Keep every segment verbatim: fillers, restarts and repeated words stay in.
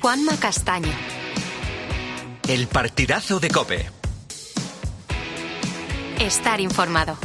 Juanma Castaño. El partidazo de COPE. Estar informado.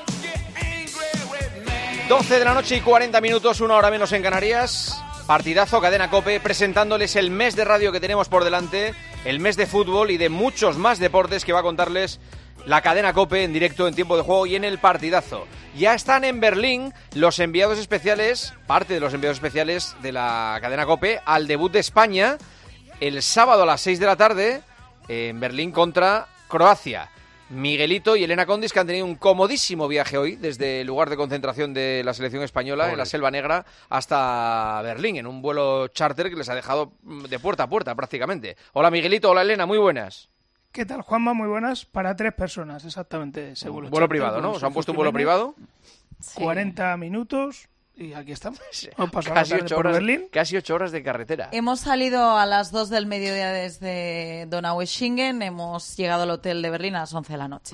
doce de la noche y cuarenta minutos, una hora menos en Canarias. Partidazo, Cadena COPE, presentándoles el mes de radio que tenemos por delante, el mes de fútbol y de muchos más deportes que va a contarles la Cadena COPE en directo, en tiempo de juego y en el partidazo. Ya están en Berlín los enviados especiales, parte de los enviados especiales de la Cadena COPE, al debut de España el sábado a las seis de la tarde en Berlín contra Croacia. Miguelito y Elena Condis, que han tenido un comodísimo viaje hoy desde el lugar de concentración de la selección española, Olé. en la Selva Negra, hasta Berlín, en un vuelo charter que les ha dejado de puerta a puerta prácticamente. Hola Miguelito, hola Elena, muy buenas. ¿Qué tal, Juanma? Muy buenas. Para tres personas, exactamente. Seguro. Un vuelo privado, ¿no? ¿Os han puesto un vuelo privado? Sí. cuarenta minutos y aquí estamos. Casi ocho, horas, Berlín. casi ocho horas de carretera. Hemos salido a las dos del mediodía desde Donaueschingen. Hemos llegado al hotel de Berlín a las once de la noche.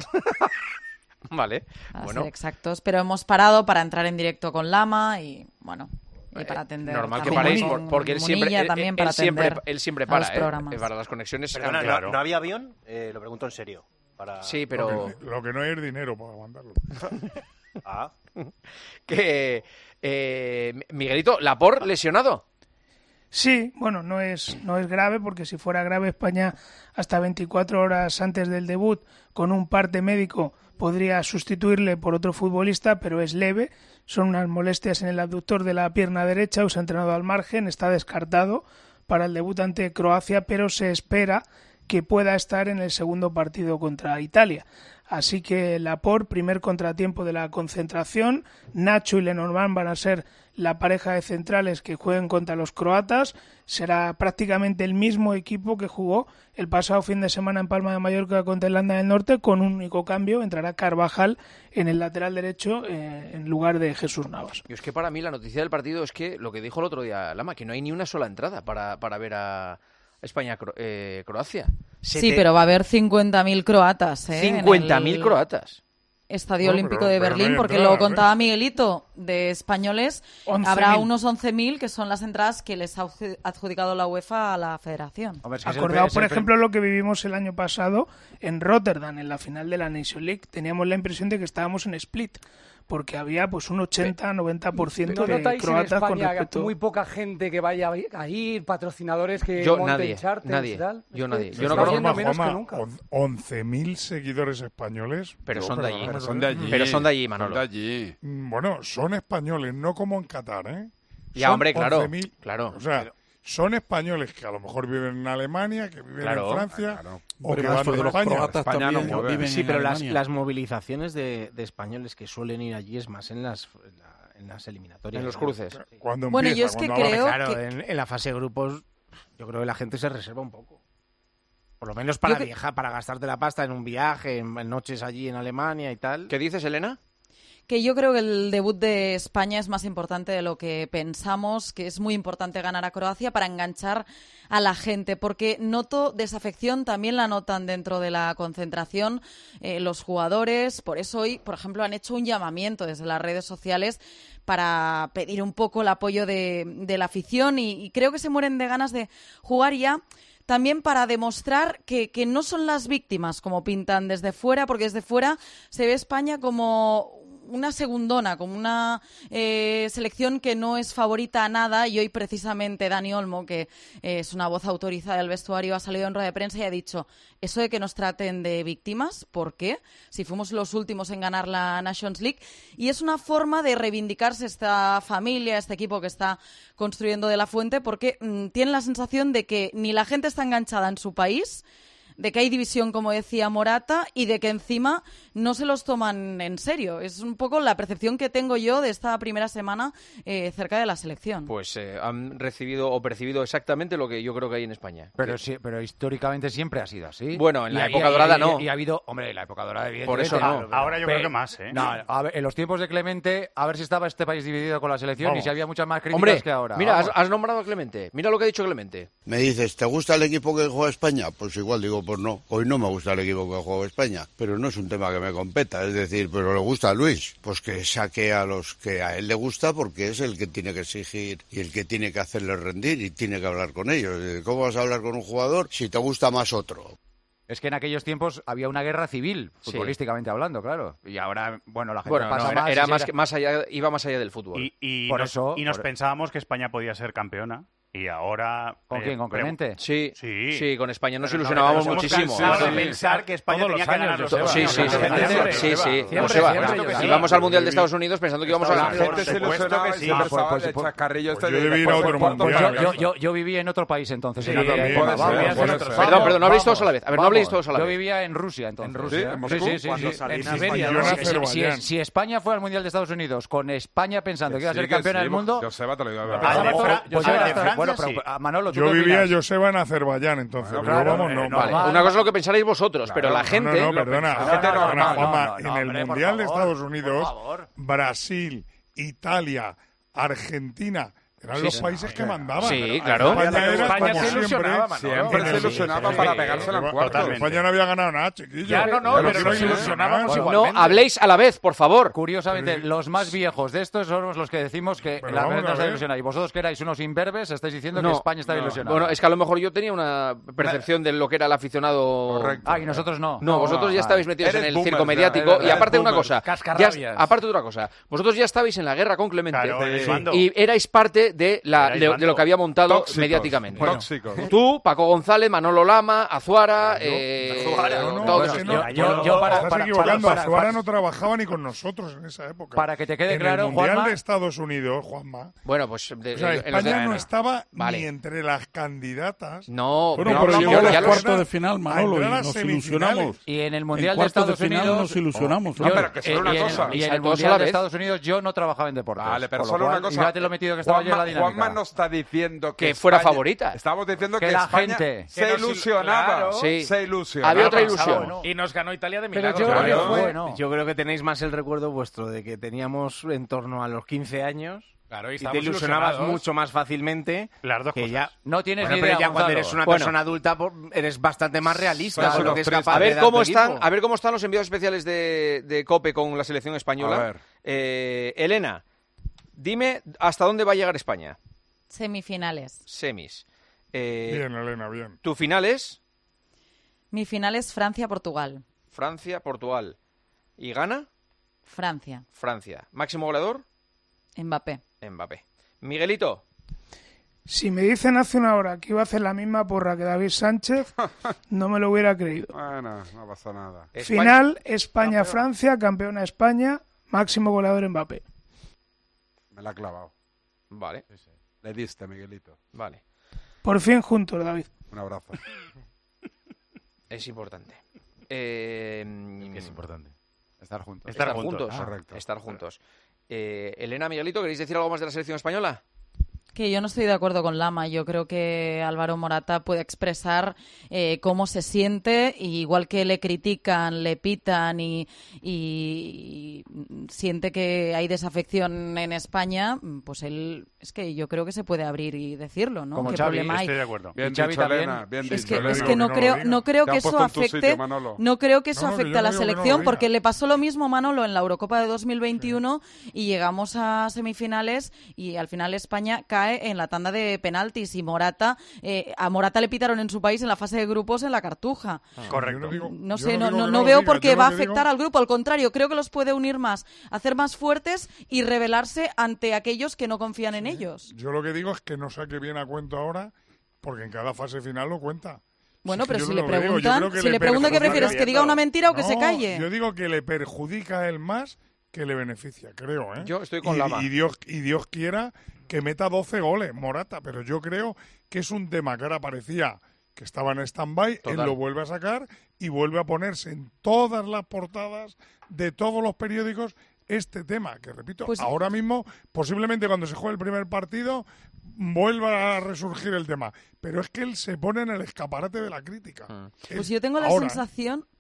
Vale. Para bueno. ser exactos. Pero hemos parado para entrar en directo con Lama y, bueno... Y para atender. Eh, normal que paréis, por, porque él siempre, él, también él, para él siempre, él siempre para, eh, para las conexiones. Perdona, claro. ¿no, ¿no había avión? Eh, lo pregunto en serio. Para... Sí, pero... Lo que, lo que no hay es dinero para mandarlo. ah. Que, eh, Miguelito, ¿Laporte lesionado? Sí, bueno, no es, no es grave, porque si fuera grave España hasta veinticuatro horas antes del debut con un parte médico podría sustituirle por otro futbolista, pero es leve, son unas molestias en el abductor de la pierna derecha, os ha entrenado al margen, está descartado para el debut ante Croacia, pero se espera que pueda estar en el segundo partido contra Italia. Así que Laporte, primer contratiempo de la concentración, Nacho y Lenormand van a ser la pareja de centrales que jueguen contra los croatas, será prácticamente el mismo equipo que jugó el pasado fin de semana en Palma de Mallorca contra Irlanda del Norte, con un único cambio, entrará Carvajal en el lateral derecho eh, en lugar de Jesús Navas. Y es que para mí la noticia del partido es que lo que dijo el otro día Lama, que no hay ni una sola entrada para, para ver a España-Croacia. Sí, te... pero va a haber cincuenta mil croatas. ¿eh? cincuenta mil el... croatas. Estadio bueno, Olímpico pero, de pero Berlín, no porque entrada, lo contaba ¿eh? Miguelito, de españoles habrá unos once mil, que son las entradas que les ha adjudicado la UEFA a la federación. Hombre, es Acordado, por ejemplo, lo que vivimos el año pasado en Rotterdam, en la final de la Nation League. Teníamos la impresión de que estábamos en Split, porque había pues un ochenta a noventa por ciento ¿No de croatas en España con respecto... muy poca gente que vaya a ir, patrocinadores que yo, monten nadie, charters nadie, y tal? Yo es nadie. Que yo no conozco menos que nunca. once mil seguidores españoles. Pero yo, son de allí. Pero son de allí. Pero son de allí, Manolo. Son de allí. Bueno, son españoles, no como en Qatar, ¿eh? Ya, son hombre, claro. once mil, claro. O sea... Pero... son españoles que a lo mejor viven en Alemania, que viven claro, en Francia, claro. o que van de España. España no no viven sí, pero las, las movilizaciones de, de españoles que suelen ir allí es más en las, en, la, en las eliminatorias. En los cruces. Sí. Cuando bueno, empieza, yo es que cuando creo claro, que... en, en la fase de grupos yo creo que la gente se reserva un poco. Por lo menos para que... viajar, para gastarte la pasta en un viaje, en, en noches allí en Alemania y tal. ¿Qué dices, Elena? Que yo creo que el debut de España es más importante de lo que pensamos, que es muy importante ganar a Croacia para enganchar a la gente, porque noto desafección, también la notan dentro de la concentración eh, los jugadores. Por eso hoy, por ejemplo, han hecho un llamamiento desde las redes sociales para pedir un poco el apoyo de, de la afición y, y creo que se mueren de ganas de jugar ya. También para demostrar que, que no son las víctimas como pintan desde fuera, porque desde fuera se ve España como una segundona, como una eh, selección que no es favorita a nada, y hoy precisamente Dani Olmo, que eh, es una voz autorizada del vestuario, ha salido en rueda de prensa y ha dicho eso de que nos traten de víctimas, ¿por qué? Si fuimos los últimos en ganar la Nations League, y es una forma de reivindicarse esta familia, este equipo que está construyendo De la Fuente, porque mmm, tienen la sensación de que ni la gente está enganchada en su país, de que hay división, como decía Morata, y de que encima no se los toman en serio. Es un poco la percepción que tengo yo de esta primera semana eh, cerca de la selección. Pues eh, han recibido o percibido exactamente lo que yo creo que hay en España. Pero que... sí, pero históricamente siempre ha sido así. Bueno, en la y, época y, dorada y, no. Y, y ha habido, hombre, en la época dorada evidentemente. Por eso no. no. Ahora yo pero, creo que más, ¿eh? No, a ver, en los tiempos de Clemente, a ver si estaba este país dividido con la selección. Vamos. Y si había muchas más críticas hombre, que ahora. Mira, has, has nombrado a Clemente. Mira lo que ha dicho Clemente. Me dices, ¿te gusta el equipo que juega España? Pues igual, digo, pues no, hoy no me gusta el equipo que juega España, pero no es un tema que me competa, es decir, pero le gusta a Luis, pues que saque a los que a él le gusta porque es el que tiene que exigir y el que tiene que hacerle rendir y tiene que hablar con ellos. ¿Cómo vas a hablar con un jugador si te gusta más otro? Es que en aquellos tiempos había una guerra civil, Sí. futbolísticamente hablando, claro. Y ahora, bueno, la gente Bueno, pasa no, era, más. era y más, era- que- más allá, iba más allá del fútbol. Y, y Por nos, eso, y nos por- pensábamos que España podía ser campeona. Y ahora... ¿Con eh, quién? ¿Con pre- Clemente? Sí, Sí. sí, con España nos Pero no, ilusionábamos nos hemos muchísimo. cansado de Sí. pensar que España Todos tenía los que ganar años, los Joseba. Sí, euros. sí, sí, Siempre, sí, siempre, sí, sí. siempre, Joseba, siempre, si sí. vamos al Mundial de Estados Unidos pensando que íbamos a La ganar. gente se ilusionaba y se sí. Ah, pensaba pues, del pues, chascarrillo pues este yo de debí ir a después otro del cuarto mundial. final. Yo, yo, yo vivía en otro país entonces. Sí, en aquella puede época. ser, Vamos, puede vamos, ser. vamos. Perdón, perdón, no habléis todos a la vez. A ver, no Vamos. habléis todos a la Yo vez. vivía en Rusia entonces. En Rusia, en Moscú, sí, sí, sí, cuando sí. salían En a Siberia, España, ¿no? en Si- si, Azerbaiyán. si España fuera al Mundial de Estados Unidos con España pensando que iba a ser Sí, que campeona sí, del mundo... Joseba te lo iba a Ah, de Pues Fra- yo ah, era- de Francia, bueno, pero sí. a Manolo, ¿tú Yo qué vivía opinas? Joseba en Azerbaiyán, entonces. Bueno, luego claro, vamos, eh, no. no, vale. Vale, una cosa es lo que pensaréis vosotros, pero la No, gente... no, no, perdona. La gente perdona, normal, Juanma, no, no, en no, el hombre, por Mundial de favor, Estados por Unidos, favor. Brasil, Italia, Argentina, eran Sí, los sí. países que mandaban. Sí, claro. España era España como se siempre. ilusionaba, Manolo. Siempre en se el- ilusionaba sí, para sí, pegársela en sí, cuartos. totalmente. España no había ganado nada, chiquillo. Ya, no, no, Ya lo pero que nos no ilusionábamos ilusionar. igual. No habléis a la vez, por favor. Curiosamente, los más viejos de estos somos los que decimos que Pero la vamos gente a no está ver. ilusionada. Y vosotros que erais unos imberbes estáis diciendo No, que España está no. ilusionada. Bueno, es que a lo mejor yo tenía una percepción de lo que era el aficionado... Correcto. Ah, y nosotros no. No, vosotros ya ah, estabais metidos Eres en el boomer, circo ya, mediático eres- y aparte de una boomers. cosa, Cascarrabias. ya- aparte de otra cosa, vosotros ya estabais en la guerra con Clemente Claro, Sí. el bando. y erais parte de, la, Erais de, de bando. lo que había montado Tóxicos, mediáticamente. tóxicos. Tú, Paco González, Manolo Lama, Azuara, eh, Azuara, No, no, todos es que esos- no, yo- yo para- estás para- equivocando. para- Azuara para- no trabajaba ni con nosotros en esa época. Para que te quede en claro, el Mundial Juanma- de Estados Unidos, Juanma, Bueno, pues... de- o sea, en los de- España no estaba Vale. ni entre las candidatas. No, Bueno, pero pero no, llegó ya a los lo- cuartos de final, Manolo, y entrar a nos semifinales. ilusionamos. Y en el En Mundial de cuartos Estados de final Unidos... nos ilusionamos. No, ¿no? pero que solo una y en, cosa. y en O sea, el todos a Mundial la de vez. Estados Unidos yo no trabajaba en deportes. Vale, pero Con lo solo cual, una cosa. Fíjate lo metido que estaba yo en la Juanma, dinámica. Juanma no está diciendo que, Que fuera España- favorita. Estamos diciendo Que que, la España gente- se que nos il- ilusionaba. claro. Sí. Se ilusionaba. Había otra Pensaba, ilusión. ¿no? Y nos ganó Italia de Pero milagro. yo- Claro. yo- Bueno. Yo creo que tenéis más el recuerdo vuestro de que teníamos en torno a los quince años Claro, y te ilusionabas mucho más fácilmente Las dos que cosas. ya... No tienes Bueno, ni pero idea, ya cuando Gonzalo. eres una Bueno. persona adulta por- eres bastante más realista Sois de lo unos que es tristes. capaz A ver de dar cómo tu están, equipo. equipo. a ver cómo están los enviados especiales de, de COPE con la selección española. A ver. Eh, Elena, dime hasta dónde va a llegar España. Semifinales. Semis. Eh, Bien, Elena, bien. Tu final es Mi final es Francia-Portugal. Francia, Portugal. ¿Y gana? Francia. Francia. ¿Máximo goleador? Mbappé. Mbappé. Miguelito. Si me dicen hace una hora que iba a hacer la misma porra que David Sánchez, no me lo hubiera creído. Bueno, no pasa nada. España- Final, España-Francia, campeona España, máximo goleador Mbappé. Me la ha clavado. Vale, Le diste, Miguelito. vale. Por fin juntos, David. Un abrazo. Es importante. Eh, ¿Qué es importante? Estar juntos. Estar, Estar juntos. juntos. Ah, correcto. Estar juntos. Eh, Elena, Miguelito, ¿queréis decir algo más de la selección española? Que yo no estoy de acuerdo con Lama. Yo creo que Álvaro Morata puede expresar eh, cómo se siente, y igual que le critican, le pitan y, y siente que hay desafección en España, pues él, es que yo creo que se puede abrir y decirlo, ¿no? Como ¿Qué Xavi, problema hay? Estoy de acuerdo. Bien Y Xavi dicho, también. Elena. Bien Es dicho, que, Elena. es digo que que no no lo creo, diga. no creo Te que han eso puesto en tu afecte, sitio, Manolo. no creo que eso No, que afecte yo a la no digo que no lo selección, diga. porque le pasó lo mismo, Manolo, en la Eurocopa de dos mil veintiuno y llegamos a semifinales y al final España cae en la tanda de penaltis y Morata, eh, a Morata le pitaron en su país en la fase de grupos en la Cartuja. Correcto. Yo no digo- No yo sé, no, digo no, que no lo veo diga, por qué yo lo va a que digo- afectar al grupo, al contrario, creo que los puede unir más, hacer más fuertes y rebelarse ante aquellos que no confían en ellos. Yo lo que digo es que no saque bien a cuento ahora, porque en cada fase final lo cuenta. Bueno, es que pero yo si no le lo digo, yo preguntan, creo que si le le preguntan qué perjudica. prefieres, que diga una mentira o que se No, calle. Yo digo que le perjudica a él más que le beneficia, creo, ¿eh? Yo estoy con y, Lama. y Dios y Dios quiera que meta doce goles, Morata, pero yo creo que es un tema que ahora parecía que estaba en stand-by, él Total. lo vuelve a sacar y vuelve a ponerse en todas las portadas de todos los periódicos este tema, que repito, Pues- ahora mismo, posiblemente cuando se juegue el primer partido, vuelva a resurgir el tema. Pero es que él se pone en el escaparate de la crítica. Mm. Pues yo tengo la Ahora, ¿eh? sensación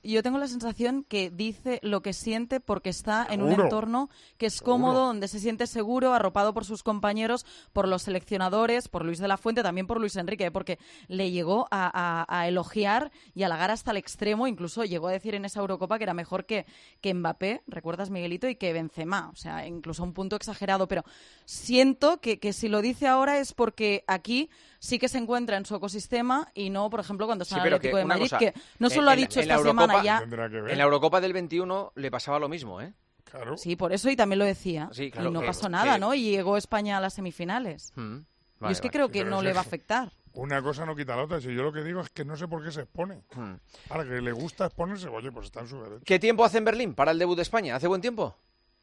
yo tengo la sensación que dice lo que siente porque está en un Seguro. entorno que es cómodo, donde se siente seguro, arropado por sus compañeros, por los seleccionadores, por Luis de la Fuente, también por Luis Enrique, porque le llegó a, a, a elogiar y halagar hasta el extremo, incluso llegó a decir en esa Eurocopa que era mejor que, que Mbappé, ¿recuerdas, Miguelito? Y que Benzema, o sea, incluso a un punto exagerado, pero siento que, que si lo dice ahora es porque aquí sí que se encuentra en su ecosistema y no, por ejemplo, cuando está Sí, en el pero Atlético que de una Madrid, cosa, que no en- solo ha en la- dicho en la esta Eurocopa- semana ya... Tendrá que ver. En la Eurocopa del veintiuno le pasaba lo mismo, ¿eh? Claro. Sí, por eso y también lo decía. Sí, claro, y no que- pasó nada, que- ¿no? Y llegó España a las semifinales. Mm. y Vale, es que vale. creo Sí, que pero no es le va a eso. afectar. Una cosa no quita la otra. Si yo lo que digo es que no sé por qué se expone. Mm. Ahora que le gusta exponerse, oye, pues está en su derecho. ¿Qué tiempo hace en Berlín para el debut de España? ¿Hace buen tiempo?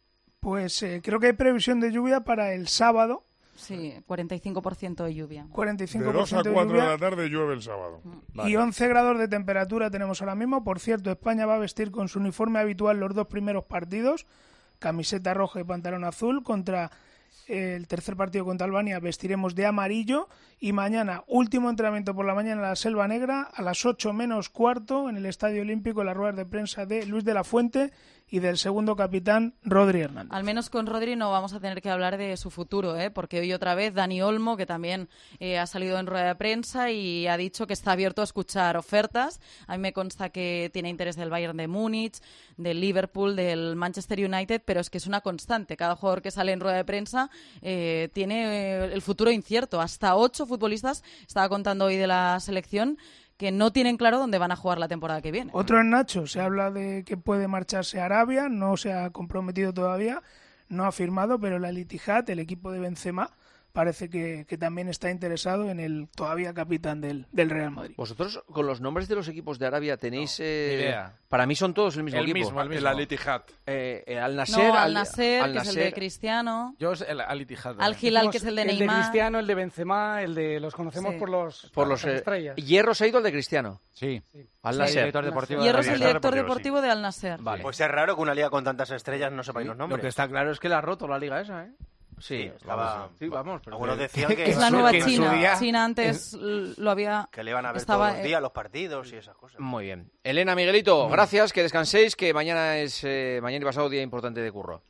Pues eh, creo que hay previsión de lluvia para el sábado, Sí, cuarenta y cinco por ciento de lluvia. cuarenta y cinco De por dos a ciento de cuatro de lluvia la tarde llueve el sábado. y once grados de temperatura tenemos ahora mismo. Por cierto, España va a vestir con su uniforme habitual los dos primeros partidos, camiseta roja y pantalón azul. Contra eh, el tercer partido contra Albania vestiremos de amarillo. Y mañana, último entrenamiento por la mañana en la Selva Negra, a las ocho menos cuarto, en el Estadio Olímpico, en las ruedas de prensa de Luis de la Fuente y del segundo capitán, Rodri Hernández. Al menos con Rodri no vamos a tener que hablar de su futuro, ¿eh? Porque hoy otra vez Dani Olmo, que también eh, ha salido en rueda de prensa y ha dicho que está abierto a escuchar ofertas. A mí me consta que tiene interés del Bayern de Múnich, del Liverpool, del Manchester United, pero es que es una constante. Cada jugador que sale en rueda de prensa eh, tiene eh, el futuro incierto. Hasta ocho futbolistas, estaba contando hoy de la selección, que no tienen claro dónde van a jugar la temporada que viene. Otro es Nacho, se habla de que puede marcharse a Arabia, no se ha comprometido todavía, no ha firmado, pero el Al-Ittihad, el equipo de Benzema, parece que, que también está interesado en el todavía capitán del, del Real Madrid. Vosotros, con los nombres de los equipos de Arabia, tenéis... eh, ni idea. Para mí son todos el mismo El equipo. mismo, el mismo. El Al-Ittihad. Eh, eh, Al No, Nasser, Al Nasser, Al que es el de Nasser. Cristiano. Yo es el Al-Ittihad. Al Hilal, que es el de el de Neymar. Cristiano, el de Benzema, el de los conocemos Sí. por los Por las los eh, estrellas. Hierro se ha ido al de Cristiano. Sí. Al Sí, Nasser. director deportivo de Hierro la es el Liga. director deportivo, deportivo de Al Nasser. Vale. Pues es raro que una liga con tantas estrellas no sepáis los Lo nombres. que está claro es que la ha roto la liga esa, ¿eh? Sí, estaba- Sí, vamos. pero Algunos que- decían que, Es la en su- nueva que en su China. día- China antes l- lo había... que le iban a ver estaba, todos los eh, días los partidos y esas cosas. Muy bien. Elena, Miguelito, gracias, que descanséis, que mañana es eh, mañana y pasado día importante de curro.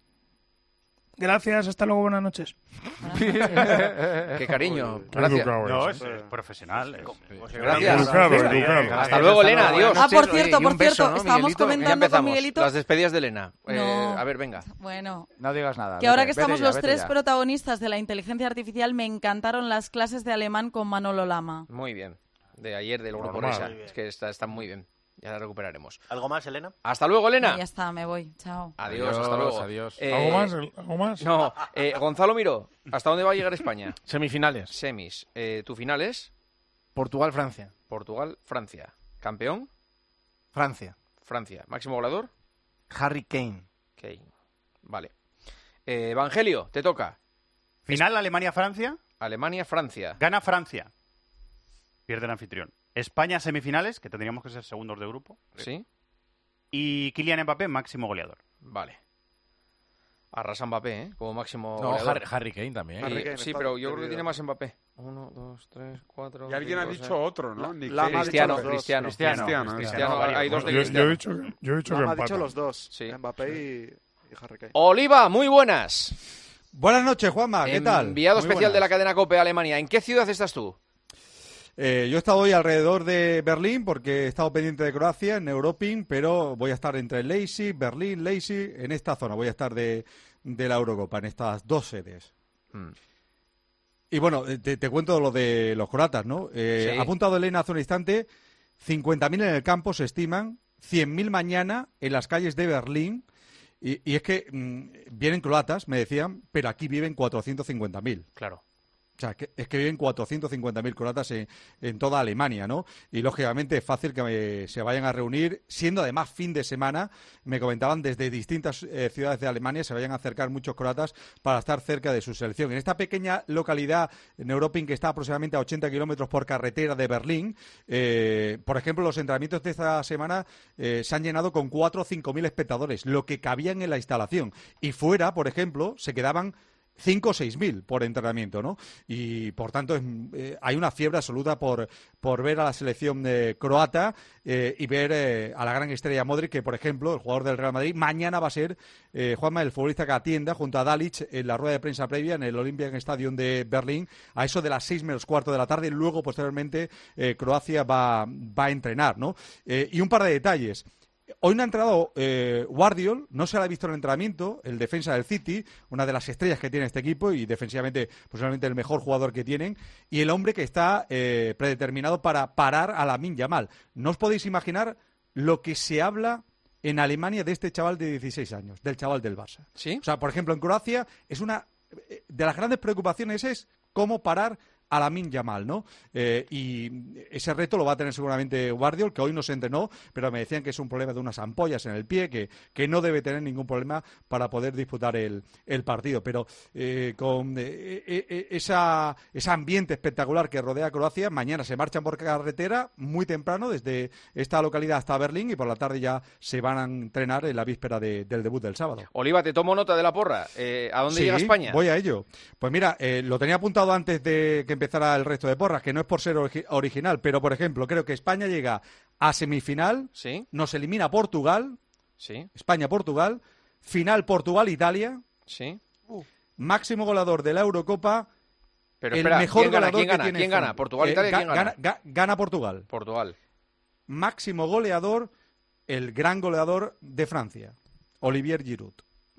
Gracias, hasta luego, buenas noches. Qué cariño, Qué gracias. educado No, eres. es, es profesional. es- Pues Gracias. Educado, Hasta educado. Hasta luego, Elena, adiós. Ah, por noches, cierto, y un por beso, cierto, ¿no, estábamos Miguelito? Ya comentando con empezamos. Miguelito... Las despedidas de Elena. Eh, No. a ver, venga. Bueno, No digas nada. que vete, ahora que vete estamos ya, los vete tres ya. protagonistas de la inteligencia artificial, me encantaron las clases de alemán con Manolo Lama. Muy bien. De ayer del grupo Normal. Risa. Muy bien. Es que está, está muy bien. Ya la recuperaremos. ¿Algo más, Elena? Hasta luego, Elena. Y ya está, me voy. Chao. Adiós, hasta luego. Adiós. Eh, ¿Algo más? El- ¿Algo más? No, eh, Gonzalo Miro, ¿hasta dónde va a llegar España? Semifinales. Semis. Eh, ¿Tu final es? Portugal-Francia. Portugal, Francia. ¿Campeón? Francia. Francia. ¿Máximo goleador? Harry Kane. Kane. Vale. Eh, Evangelio, te toca. Final Alemania-Francia. Alemania, Francia. Gana Francia. Pierde el anfitrión. España semifinales, que tendríamos que ser segundos de grupo. ¿Sí? Y Kylian Mbappé máximo goleador. Vale. Arrasa Mbappé, ¿eh? Como máximo No, goleador. Harry, Harry Kane también. Y- Harry Kane, sí, está pero yo creo que perdido. tiene más Mbappé. Uno, dos, tres, cuatro. Y alguien ha cinco, dicho seis. otro, ¿no? Ni Lama Kane. ha dicho Cristiano, los dos. Cristiano. Cristiano. Cristiano, Cristiano, varios, hay dos de Yo, yo he Cristiano. dicho que, yo he dicho que Lama ha empatan. dicho los dos, Sí. Mbappé y, y Harry Kane. Oliva, muy buenas. Buenas noches, Juanma, ¿qué tal? Enviado Muy especial de la buenas. cadena COPE a Alemania. ¿En qué ciudad estás tú? Eh, yo he estado hoy alrededor de Berlín porque he estado pendiente de Croacia en Europing, pero voy a estar entre Leipzig, Berlín, Leipzig, en esta zona. Voy a estar de, de la Eurocopa, en estas dos sedes. Hmm. Y bueno, eh, te, te cuento lo de los croatas, ¿no? Eh, Sí. Ha apuntado Elena hace un instante, cincuenta mil en el campo se estiman, cien mil mañana en las calles de Berlín. Y, y es que mm, vienen croatas, me decían, pero aquí viven cuatrocientos cincuenta mil. Claro. O sea, que, es que viven cuatrocientos cincuenta mil croatas en, en toda Alemania, ¿no? Y lógicamente es fácil que eh, se vayan a reunir, siendo además fin de semana, me comentaban desde distintas eh, ciudades de Alemania, se vayan a acercar muchos croatas para estar cerca de su selección. En esta pequeña localidad, en Europing, que está aproximadamente a ochenta kilómetros por carretera de Berlín, eh, por ejemplo, los entrenamientos de esta semana eh, se han llenado con cuatro o cinco mil espectadores, lo que cabían en la instalación. Y fuera, por ejemplo, se quedaban cinco o seis mil por entrenamiento, ¿no? Y por tanto es, eh, hay una fiebre absoluta por, por ver a la selección eh, croata eh, y ver eh, a la gran estrella Modric, que por ejemplo, el jugador del Real Madrid, mañana va a ser eh, Juanma, el futbolista que atienda junto a Dalic en la rueda de prensa previa en el Olympic Stadium de Berlín, a eso de las seis menos cuarto de la tarde. Luego, posteriormente, eh, Croacia va, va a entrenar, ¿no? Eh, y un par de detalles. Hoy no ha entrenado eh, Guardiol, no se le ha visto en el entrenamiento, el defensa del City, una de las estrellas que tiene este equipo y defensivamente posiblemente el mejor jugador que tienen, y el hombre que está eh, predeterminado para parar a Lamine Yamal. No os podéis imaginar lo que se habla en Alemania de este chaval de dieciséis años, del chaval del Barça. ¿Sí? O sea, por ejemplo, en Croacia es una de las grandes preocupaciones es cómo parar a Lamine Yamal, ¿no? Eh, y ese reto lo va a tener seguramente Guardiol, que hoy no se entrenó, pero me decían que es un problema de unas ampollas en el pie, que, que no debe tener ningún problema para poder disputar el, el partido. Pero eh, con eh, eh, esa, ese ambiente espectacular que rodea a Croacia, mañana se marchan por carretera muy temprano desde esta localidad hasta Berlín y por la tarde ya se van a entrenar en la víspera de, del debut del sábado. Oliva, te tomo nota de la porra. Eh, ¿A dónde Sí, llega España? Voy a ello. Pues mira, eh, lo tenía apuntado antes de que empezara el resto de porras, que no es por ser ori- original, pero por ejemplo, creo que España llega a semifinal, ¿Sí? nos elimina Portugal, Sí. España-Portugal, final Portugal-Italia, Sí. máximo goleador de la Eurocopa, Pero el espera, mejor ¿quién gana? goleador ¿Quién que gana? tiene ¿Quién Francia. gana? ¿Portugal, Eh, Italia? ga- ¿Quién gana? gana, ga- gana Portugal. Portugal. Máximo goleador, el gran goleador de Francia, Olivier Giroud.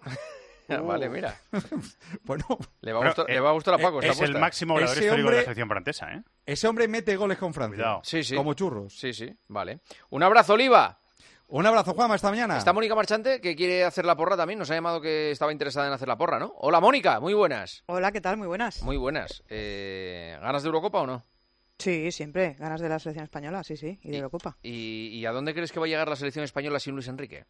Vale, mira. Bueno, Le va a Pero, gustar, eh, le va a, gustar a Paco esta es el apuesta. máximo goleador Ese histórico hombre- de la selección francesa, ¿eh? ese hombre mete goles con Francia. Cuidado. Sí, sí. Como churros. Sí, sí. Vale. Un abrazo, Oliva. Un abrazo, Juanma, esta mañana. Está Mónica Marchante, que quiere hacer la porra también. Nos ha llamado que estaba interesada en hacer la porra, ¿no? Hola, Mónica. Muy buenas. Hola, ¿qué tal? Muy buenas. Muy buenas. Eh, ¿Ganas de Eurocopa o no? Sí, siempre. Ganas de la selección española, sí, sí. Y de Eurocopa. ¿Y, y a dónde crees que va a llegar la selección española sin Luis Enrique?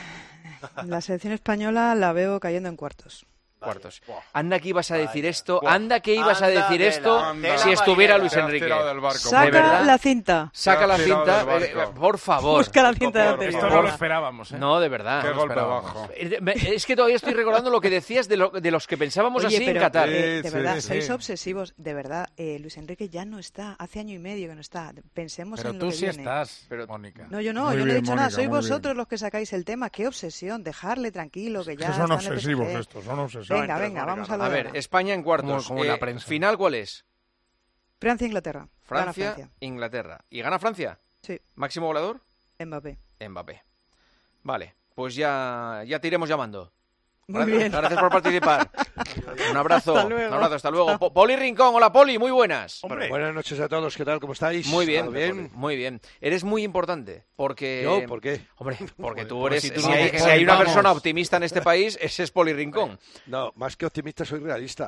La selección española la veo cayendo en cuartos. Cuartos. Anda que ibas a decir Vaya. esto, Buah. anda que ibas a Anda decir de esto la- de la si estuviera marinera. Luis Te has Enrique. tirado del barco. ¿De Saca verdad? la cinta. Saca la Te has tirado cinta, del eh, barco. por favor. Busca la cinta de la Por tele. favor. Esto no lo esperábamos, ¿eh? No, de verdad. Qué no golpe esperábamos. bajo. Eh, me- Es que todavía estoy recordando lo que decías de, lo- de los que pensábamos Oye, así pero, en Qatar. eh, de Sí, verdad, sí, sois sí. obsesivos. De verdad, eh, Luis Enrique ya no está. Hace año y medio que no está. Pensemos Pero en tú lo que sí viene. estás, Pero- Mónica. No, yo no, Muy yo no he bien, dicho nada. Mónica, Sois muy vosotros bien. los que sacáis el tema. Qué obsesión. Dejarle tranquilo, que ya Que son está en el obsesivos P S G. estos, son obsesivos. Venga, venga, vamos a lo A de ver, ahora. España en cuartos. Como- como la Eh, prensa. ¿Final cuál es? Francia-Inglaterra. Gana Francia, Francia. Inglaterra. ¿Y gana Francia? Sí, ¿Máximo goleador? Mbappé. Mbappé. Vale, pues ya, ya te iremos llamando. Muy Gracias, bien. gracias por participar. Un abrazo. Hasta luego. Un abrazo, hasta luego. Po- Poli Rincón, hola Poli, muy buenas. Hombre. Buenas noches a todos, ¿qué tal? ¿Cómo estáis? Muy bien, ¿Todo bien? muy bien. Eres muy importante porque... ¿Yo? ¿Por qué? Hombre, porque tú Pues eres... si tú si, no hay, te si hay una vamos. persona optimista en este país, ese es Poli Rincón. No, más que optimista soy realista.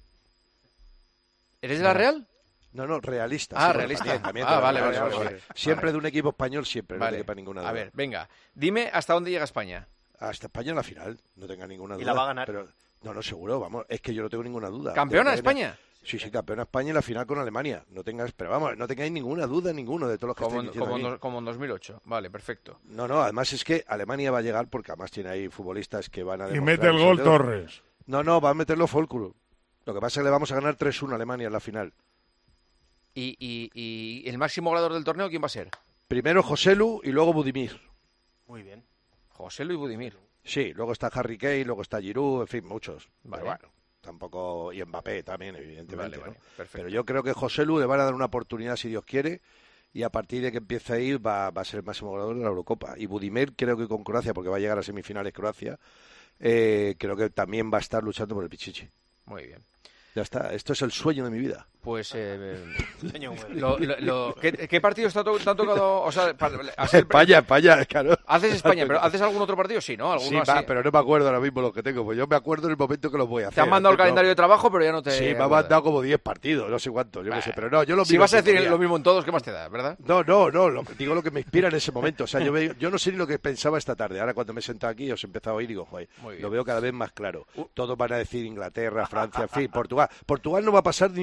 ¿Eres de la Real? No, no, realista. Ah, sí, realista. también, también Ah, te lo vale, digo, vale, sí, vale, sí. vale. Siempre Vale. de un equipo español, siempre, no Vale. te quepa ninguna duda. A ver, venga. Dime hasta dónde llega España. Hasta España en la final, no tenga ninguna duda. Y la va a ganar. Pero, no, no, seguro, vamos, es que yo no tengo ninguna duda. ¿Campeona De- de- España? Sí, sí, campeona España en la final con Alemania. No tengas, pero vamos, no tengáis ninguna duda ninguno de todos los que Como, estáis en- diciendo como, en aquí. dos- como en dos mil ocho. Vale, perfecto. No, no, además es que Alemania va a llegar porque además tiene ahí futbolistas que van a Y demostrar mete el sus gol dedos. Torres. No, no, va a meterlo Folkulo. Lo que pasa es que le vamos a ganar tres uno a Alemania en la final. ¿Y, y, y el máximo goleador del torneo quién va a ser? Primero Joselu y luego Budimir. Muy bien. José Luis Budimir. Sí, luego está Harry Kane, luego está Giroud, en fin, muchos. Vale. Pero bueno, tampoco... Y Mbappé también, evidentemente. Vale, ¿no? vale, perfecto. Pero yo creo que Joselu le van a dar una oportunidad si Dios quiere y a partir de que empiece a ir va, va a ser el máximo goleador de la Eurocopa. Y Budimir creo que con Croacia, porque va a llegar a semifinales Croacia, eh, creo que también va a estar luchando por el Pichichi. Muy bien. Ya está, esto es el sueño de mi vida. Pues, eh, Sueño húmedo. lo- lo- lo- ¿qué, qué partidos te, ha to- te han tocado? O sea, para- hacer- España, España, claro. Haces España, pero ¿haces algún otro partido? Sí, ¿no? Sí, ¿Alguno va, así? pero no me acuerdo ahora mismo los que tengo. Pues yo me acuerdo en el momento que los voy a hacer. Te han mandado el Antes no. calendario de trabajo, pero ya no te... Sí, me han acuerdas. mandado como diez partidos, no sé cuántos, yo qué sé. Pero no, yo lo Si miro vas a ese decir día. lo mismo en todos, ¿qué más te da, verdad? No, no, no, lo, que- digo lo que me inspira en ese momento. O sea, yo, veo- yo no sé ni lo que pensaba esta tarde. Ahora cuando me he sentado aquí os he empezado a oír y digo, joder, Muy bien. lo veo cada vez más claro. Todos van a decir Inglaterra, Francia, en fin, Portugal. Portugal no va a pasar ni de la primera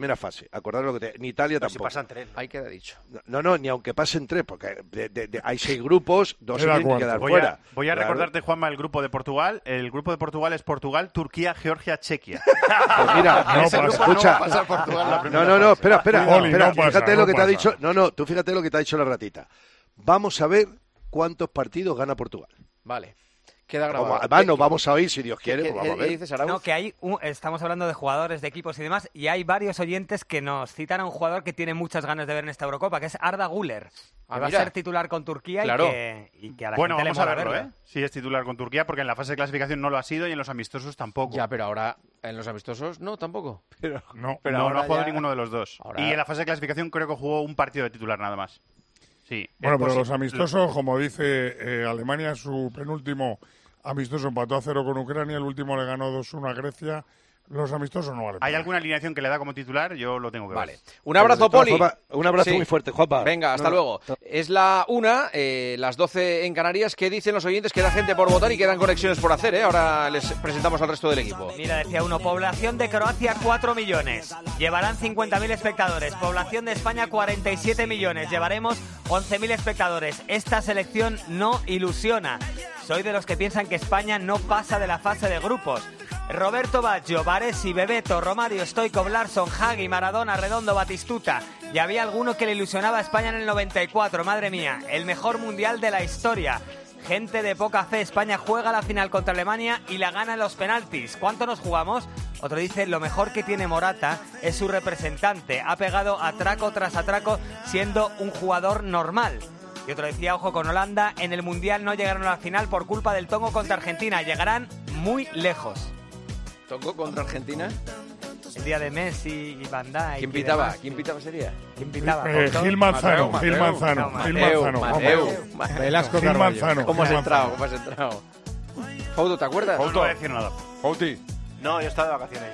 primera fase. Acordaros lo que te... Ni Italia Pero si tampoco. pasan tres, ¿no? Ahí queda dicho. No, no, ni aunque pasen tres, porque de- de- de- hay seis grupos, dos se Estoy de tienen que acuerdo. quedar Voy fuera. a, voy a Claro. recordarte, Juanma, el grupo de Portugal. El grupo de Portugal es Portugal, Turquía, Georgia, Chequia. Pues mira, No ese pasa. grupo, escucha. No va a pasar Portugal la primera No, no, no, espera, espera. Oli, espera, no pasa, fíjate no lo que te ha pasa. dicho. No, no, tú fíjate lo que te ha dicho la ratita. Vamos a ver cuántos partidos gana Portugal. Vale. Queda Como, grabado. además, nos ¿Qué- vamos a oír, si Dios quiere, qué- pues vamos a qué ver. dices, Arauz? No, que hay un- estamos hablando de jugadores, de equipos y demás, y hay varios oyentes que nos citan a un jugador que tiene muchas ganas de ver en esta Eurocopa, que es Arda Güler, Ah, que va mira. a ser titular con Turquía Claro. y, que, y que a la Bueno, gente vamos le a mola verlo, verlo. ¿eh? Sí es titular con Turquía, porque en la fase de clasificación no lo ha sido y en los amistosos tampoco. Ya, pero ahora en los amistosos no, tampoco. Pero, No. pero No, no, no ha ahora jugado ya- ninguno de los dos. Ahora- Y en la fase de clasificación creo que jugó un partido de titular nada más. Sí. Bueno, es pero posi- los amistosos, como dice eh, Alemania, su penúltimo amistoso empató a cero con Ucrania, el último le ganó dos uno a Grecia. Los amistosos no valen. ¿Hay para alguna alineación que le da como titular? Yo lo tengo que Vale. ver. Un abrazo, De todas Poli. formas, un abrazo Sí. muy fuerte, Juanpa. Venga, hasta No, luego. Es la una, eh, las doce en Canarias. ¿Qué dicen los oyentes? Queda gente por votar y quedan conexiones por hacer, ¿eh? Ahora les presentamos al resto del equipo. Mira, decía uno, población de Croacia cuatro millones, llevarán cincuenta mil espectadores, población de España cuarenta y siete millones, llevaremos once mil espectadores. Esta selección no ilusiona. Soy de los que piensan que España no pasa de la fase de grupos. Roberto Baggio, Baresi, Bebeto, Romario, Stoichkov, Larsson, Hagi, Maradona, Redondo, Batistuta. Y había alguno que le ilusionaba a España en el noventa y cuatro, madre mía, el mejor mundial de la historia. Gente de poca fe, España juega la final contra Alemania y la gana en los penaltis. ¿Cuánto nos jugamos? Otro dice, lo mejor que tiene Morata es su representante. Ha pegado atraco tras atraco siendo un jugador normal. Y otro decía, ojo con Holanda, en el Mundial no llegaron a la final por culpa del tongo contra Argentina. Llegarán muy lejos. ¿Tongo contra Argentina? El día de Messi y Van Dijk. ¿Quién y pitaba? demás. ¿Quién pitaba sería? ¿Quién pitaba? Eh, Porto. Gil Manzano, Mateo, Gil Mateo. Manzano, No, Gil Mateo, Manzano. Mateo, hombre. Mateo. Velasco Gil Carballo. Manzano. ¿Cómo has Gil entrado? Manzano. ¿Cómo has entrado? Faudo, ¿te acuerdas? No voy a decir nada. Fauti. No, yo estaba de vacaciones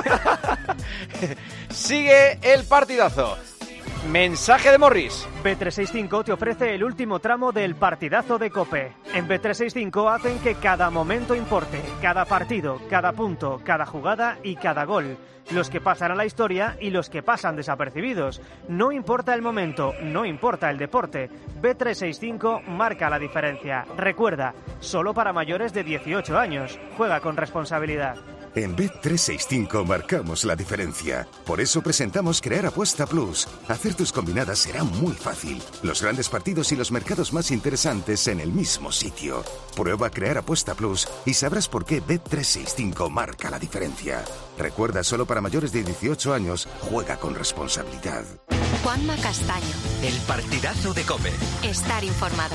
ya. Sigue el partidazo. Mensaje de Morris. B trescientos sesenta y cinco te ofrece el último tramo del partidazo de COPE. En B trescientos sesenta y cinco hacen que cada momento importe, cada partido, cada punto, cada jugada y cada gol. Los que pasan a la historia y los que pasan desapercibidos. No importa el momento, no importa el deporte. B trescientos sesenta y cinco marca la diferencia. Recuerda, solo para mayores de dieciocho años. Juega con responsabilidad. En Bet trescientos sesenta y cinco marcamos la diferencia. Por eso presentamos Crear Apuesta Plus. Hacer tus combinadas será muy fácil. Los grandes partidos y los mercados más interesantes en el mismo sitio. Prueba Crear Apuesta Plus y sabrás por qué Bet trescientos sesenta y cinco marca la diferencia. Recuerda, solo para mayores de dieciocho años, juega con responsabilidad. Juanma Castaño. El partidazo de COPE. Estar informado.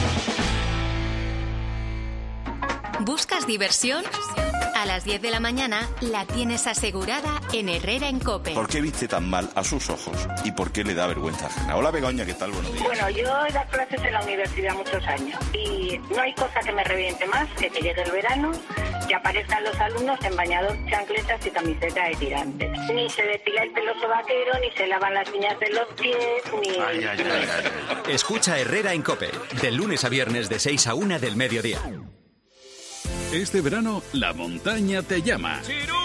¿Buscas diversión? A las diez de la mañana la tienes asegurada en Herrera en COPE. ¿Por qué viste tan mal a sus ojos? ¿Y por qué le da vergüenza ajena? Hola, Begoña, ¿qué tal? Buenos días. Bueno, yo he dado clases en la universidad muchos años y no hay cosa que me reviente más que que llegue el verano y aparezcan los alumnos en bañador, chancletas y camiseta de tirantes. Ni se depila el pelo sobaquero, ni se lavan las uñas de los pies, ni... Ay, ay, ay, ay. Escucha Herrera en COPE, de lunes a viernes de seis a una del mediodía. Este verano, la montaña te llama.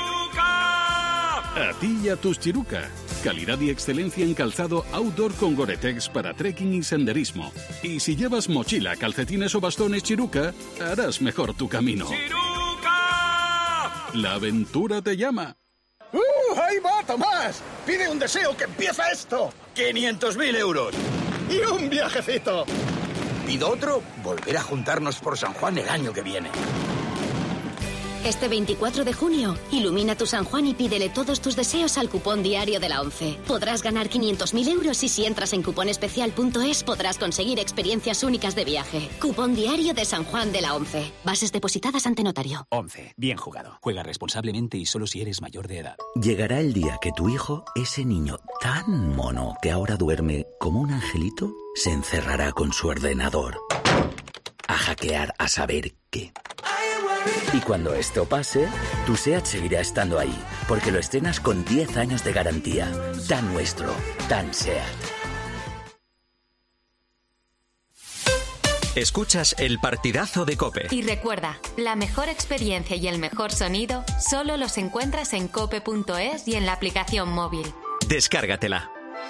A ti y a tus Chiruca. Calidad y excelencia en calzado outdoor con Gore-Tex para trekking y senderismo. Y si llevas mochila, calcetines o bastones Chiruca, harás mejor tu camino. La aventura te llama. ¡Uh! ¡Ahí va, Tomás! Pide un deseo que empieza esto. quinientos mil euros. Y un viajecito. Pido otro, volver a juntarnos por San Juan el año que viene. Este veinticuatro de junio, ilumina tu San Juan y pídele todos tus deseos al cupón diario de la ONCE. Podrás ganar quinientos mil euros y si entras en cuponespecial punto es podrás conseguir experiencias únicas de viaje. Cupón diario de San Juan de la ONCE. Bases depositadas ante notario. ONCE. Bien jugado. Juega responsablemente y solo si eres mayor de edad. Llegará el día que tu hijo, ese niño tan mono que ahora duerme como un angelito, se encerrará con su ordenador a hackear a saber qué. Y cuando esto pase, tu SEAT seguirá estando ahí, porque lo estrenas con diez años de garantía. Tan nuestro, tan SEAT. Escuchas el partidazo de COPE. Y recuerda, la mejor experiencia y el mejor sonido solo los encuentras en cope punto es y en la aplicación móvil. Descárgatela.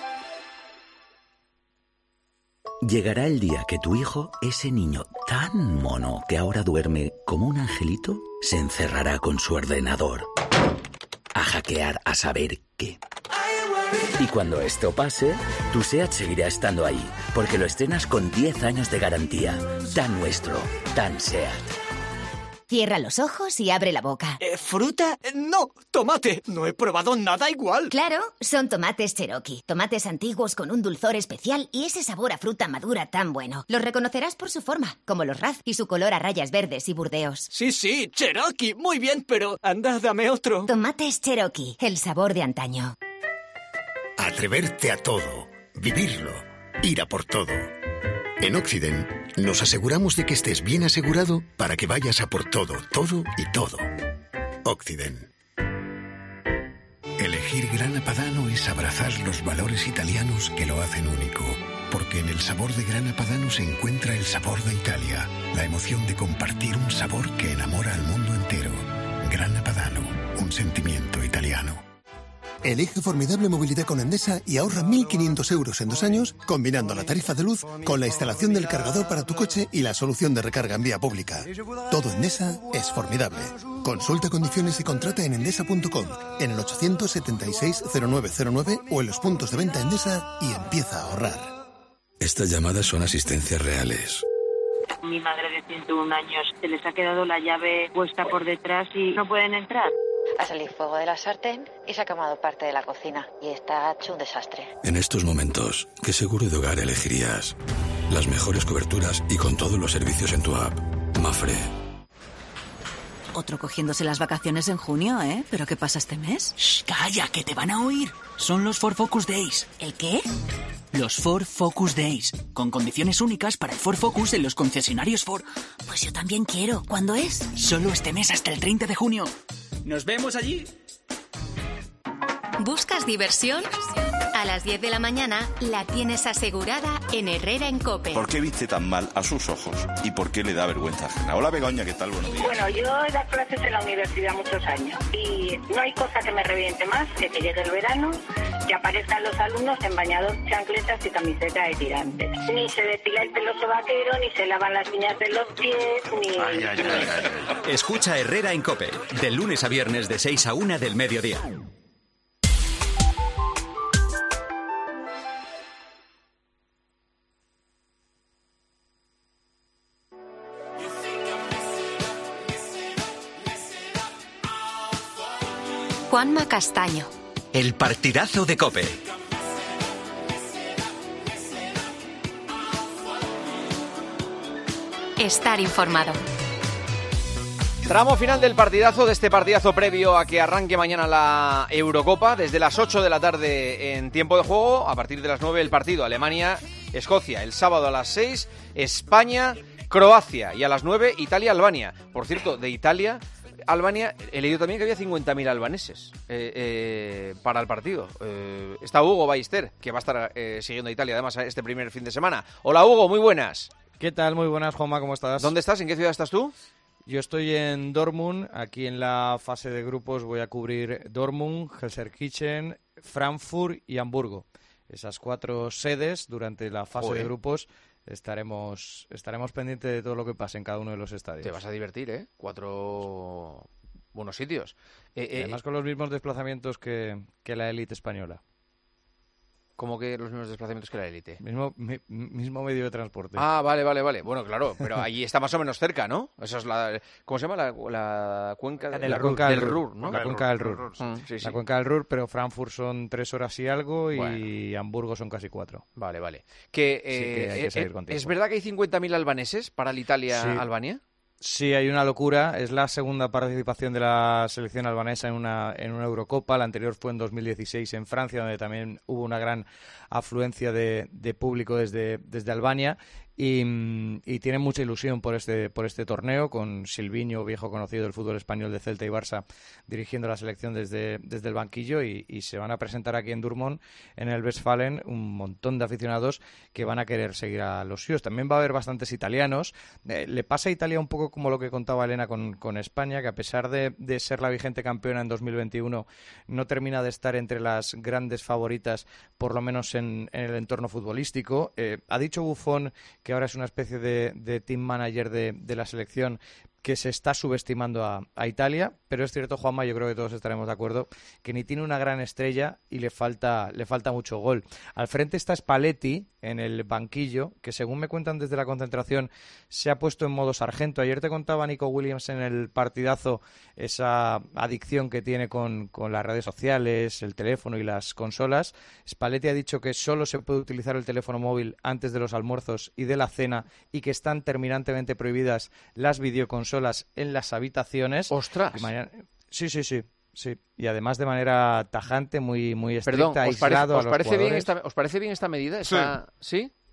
Llegará el día que tu hijo, ese niño tan mono que ahora duerme como un angelito, se encerrará con su ordenador a hackear a saber qué. Y cuando esto pase, tu SEAT seguirá estando ahí, porque lo estrenas con diez años de garantía. Tan nuestro, tan SEAT. Cierra los ojos y abre la boca. Eh, ¿Fruta? No, tomate. No he probado nada igual. Claro, son tomates Cherokee. Tomates antiguos con un dulzor especial y ese sabor a fruta madura tan bueno. Los reconocerás por su forma, como los Raz y su color a rayas verdes y burdeos. Sí, sí, Cherokee. Muy bien, pero anda, dame otro. Tomates Cherokee, el sabor de antaño. Atreverte a todo. Vivirlo. Ir a por todo. En Occident nos aseguramos de que estés bien asegurado para que vayas a por todo, todo y todo. Occident. Elegir Grana Padano es abrazar los valores italianos que lo hacen único. Porque en el sabor de Grana Padano se encuentra el sabor de Italia. La emoción de compartir un sabor que enamora al mundo entero. Grana Padano, un sentimiento italiano. Elige formidable movilidad con Endesa y ahorra mil quinientos euros en dos años, combinando la tarifa de luz con la instalación del cargador para tu coche y la solución de recarga en vía pública. Todo Endesa es formidable. Consulta condiciones y contrata en endesa punto com, en el ochocientos setenta y seis cero nueve cero nueve o en los puntos de venta Endesa y empieza a ahorrar. Estas llamadas son asistencias reales. Mi madre de ciento uno años se les ha quedado la llave puesta por detrás y no pueden entrar. Ha salido fuego de la sartén y se ha quemado parte de la cocina y está hecho un desastre. En estos momentos, ¿qué seguro de hogar elegirías? Las mejores coberturas y con todos los servicios en tu app. Mafre. Otro cogiéndose las vacaciones en junio, ¿eh? ¿Pero qué pasa este mes? Shh, calla, que te van a oír. Son los Ford Focus Days. ¿El qué? Los Ford Focus Days, con condiciones únicas para el Ford Focus en los concesionarios Ford. Pues yo también quiero. ¿Cuándo es? Solo este mes hasta el treinta de junio. ¡Nos vemos allí! ¿Buscas diversión? A las diez de la mañana la tienes asegurada en Herrera en COPE. ¿Por qué viste tan mal a sus ojos? ¿Y por qué le da vergüenza ajena? Hola, Begoña, ¿qué tal? Buenos días. Bueno, yo he dado clases en la universidad muchos años y no hay cosa que me reviente más que que llegue el verano y aparezcan los alumnos en bañador, chancletas y camiseta de tirantes. Ni se depila el pelo sobaquero, ni se lavan las uñas de los pies, ni... Ay, ay, ay, ay. Escucha Herrera en COPE, de lunes a viernes de seis a una del mediodía. Juanma Castaño. El partidazo de COPE. Estar informado. Tramo final del partidazo, de este partidazo previo a que arranque mañana la Eurocopa. Desde las ocho de la tarde en tiempo de juego, a partir de las nueve el partido Alemania-Escocia. El sábado a las seis, España-Croacia. Y a las nueve, Italia-Albania. Por cierto, de Italia... Albania, he leído también que había cincuenta mil albaneses eh, eh, para el partido. Eh, está Hugo Ballester, que va a estar eh, siguiendo a Italia además este primer fin de semana. Hola Hugo, muy buenas. ¿Qué tal? Muy buenas, Juanma, ¿cómo estás? ¿Dónde estás? ¿En qué ciudad estás tú? Yo estoy en Dortmund. Aquí en la fase de grupos voy a cubrir Dortmund, Gelsenkirchen, Frankfurt y Hamburgo. Esas cuatro sedes durante la fase Joder. de grupos. Estaremos estaremos pendientes de todo lo que pase en cada uno de los estadios. Te vas a divertir, ¿eh? Cuatro buenos sitios. Eh, eh, Además con los mismos desplazamientos que, que la élite española. ¿Cómo que los mismos desplazamientos que la élite? Mismo, mi, mismo medio de transporte. Ah, vale, vale, vale. Bueno, claro, pero allí está más o menos cerca, ¿no? Esa es la... ¿Cómo se llama? La, la cuenca La, de, la la cuenca del del Ruhr, ¿no? La cuenca del Ruhr. Mm, sí, sí. La cuenca del Ruhr, pero Frankfurt son tres horas y algo y Bueno. Hamburgo son casi cuatro. Vale, vale. Que, Sí, que hay eh, que salir eh, con ¿Es tiempo. verdad que hay cincuenta mil albaneses para el Sí. Italia-Albania? Sí, hay una locura. Es la segunda participación de la selección albanesa en una, en una Eurocopa. La anterior fue en dos mil dieciséis en Francia, donde también hubo una gran afluencia de, de público desde, desde Albania. Y, y tienen mucha ilusión por este por este torneo, con Silviño, viejo conocido del fútbol español de Celta y Barça, dirigiendo la selección desde, desde el banquillo, y, y se van a presentar aquí en Dortmund, en el Westfalen, un montón de aficionados que van a querer seguir a los suyos. También va a haber bastantes italianos. Eh, le pasa a Italia un poco como lo que contaba Elena con, con España, que a pesar de, de ser la vigente campeona en dos mil veintiuno, no termina de estar entre las grandes favoritas, por lo menos en, en el entorno futbolístico. Eh, ha dicho Buffon que ahora es una especie de, de team manager de, de la selección, que se está subestimando a, a Italia, pero es cierto, Juanma, yo creo que todos estaremos de acuerdo, que ni tiene una gran estrella y le falta, le falta mucho gol. Al frente está Spalletti en el banquillo, que según me cuentan desde la concentración se ha puesto en modo sargento. Ayer te contaba Nico Williams en el partidazo esa adicción que tiene con, con las redes sociales, el teléfono y las consolas. Spalletti ha dicho que solo se puede utilizar el teléfono móvil antes de los almuerzos y de la cena, y que están terminantemente prohibidas las videoconsolas en las habitaciones. ¡Ostras! Mañana... Sí, sí, sí. Sí, y además de manera tajante, muy muy estricta, Perdón, ¿os parece, aislado os a los parece bien jugadores. esta, ¿os parece bien esta medida? Está, ¿Sí? ¿Sí?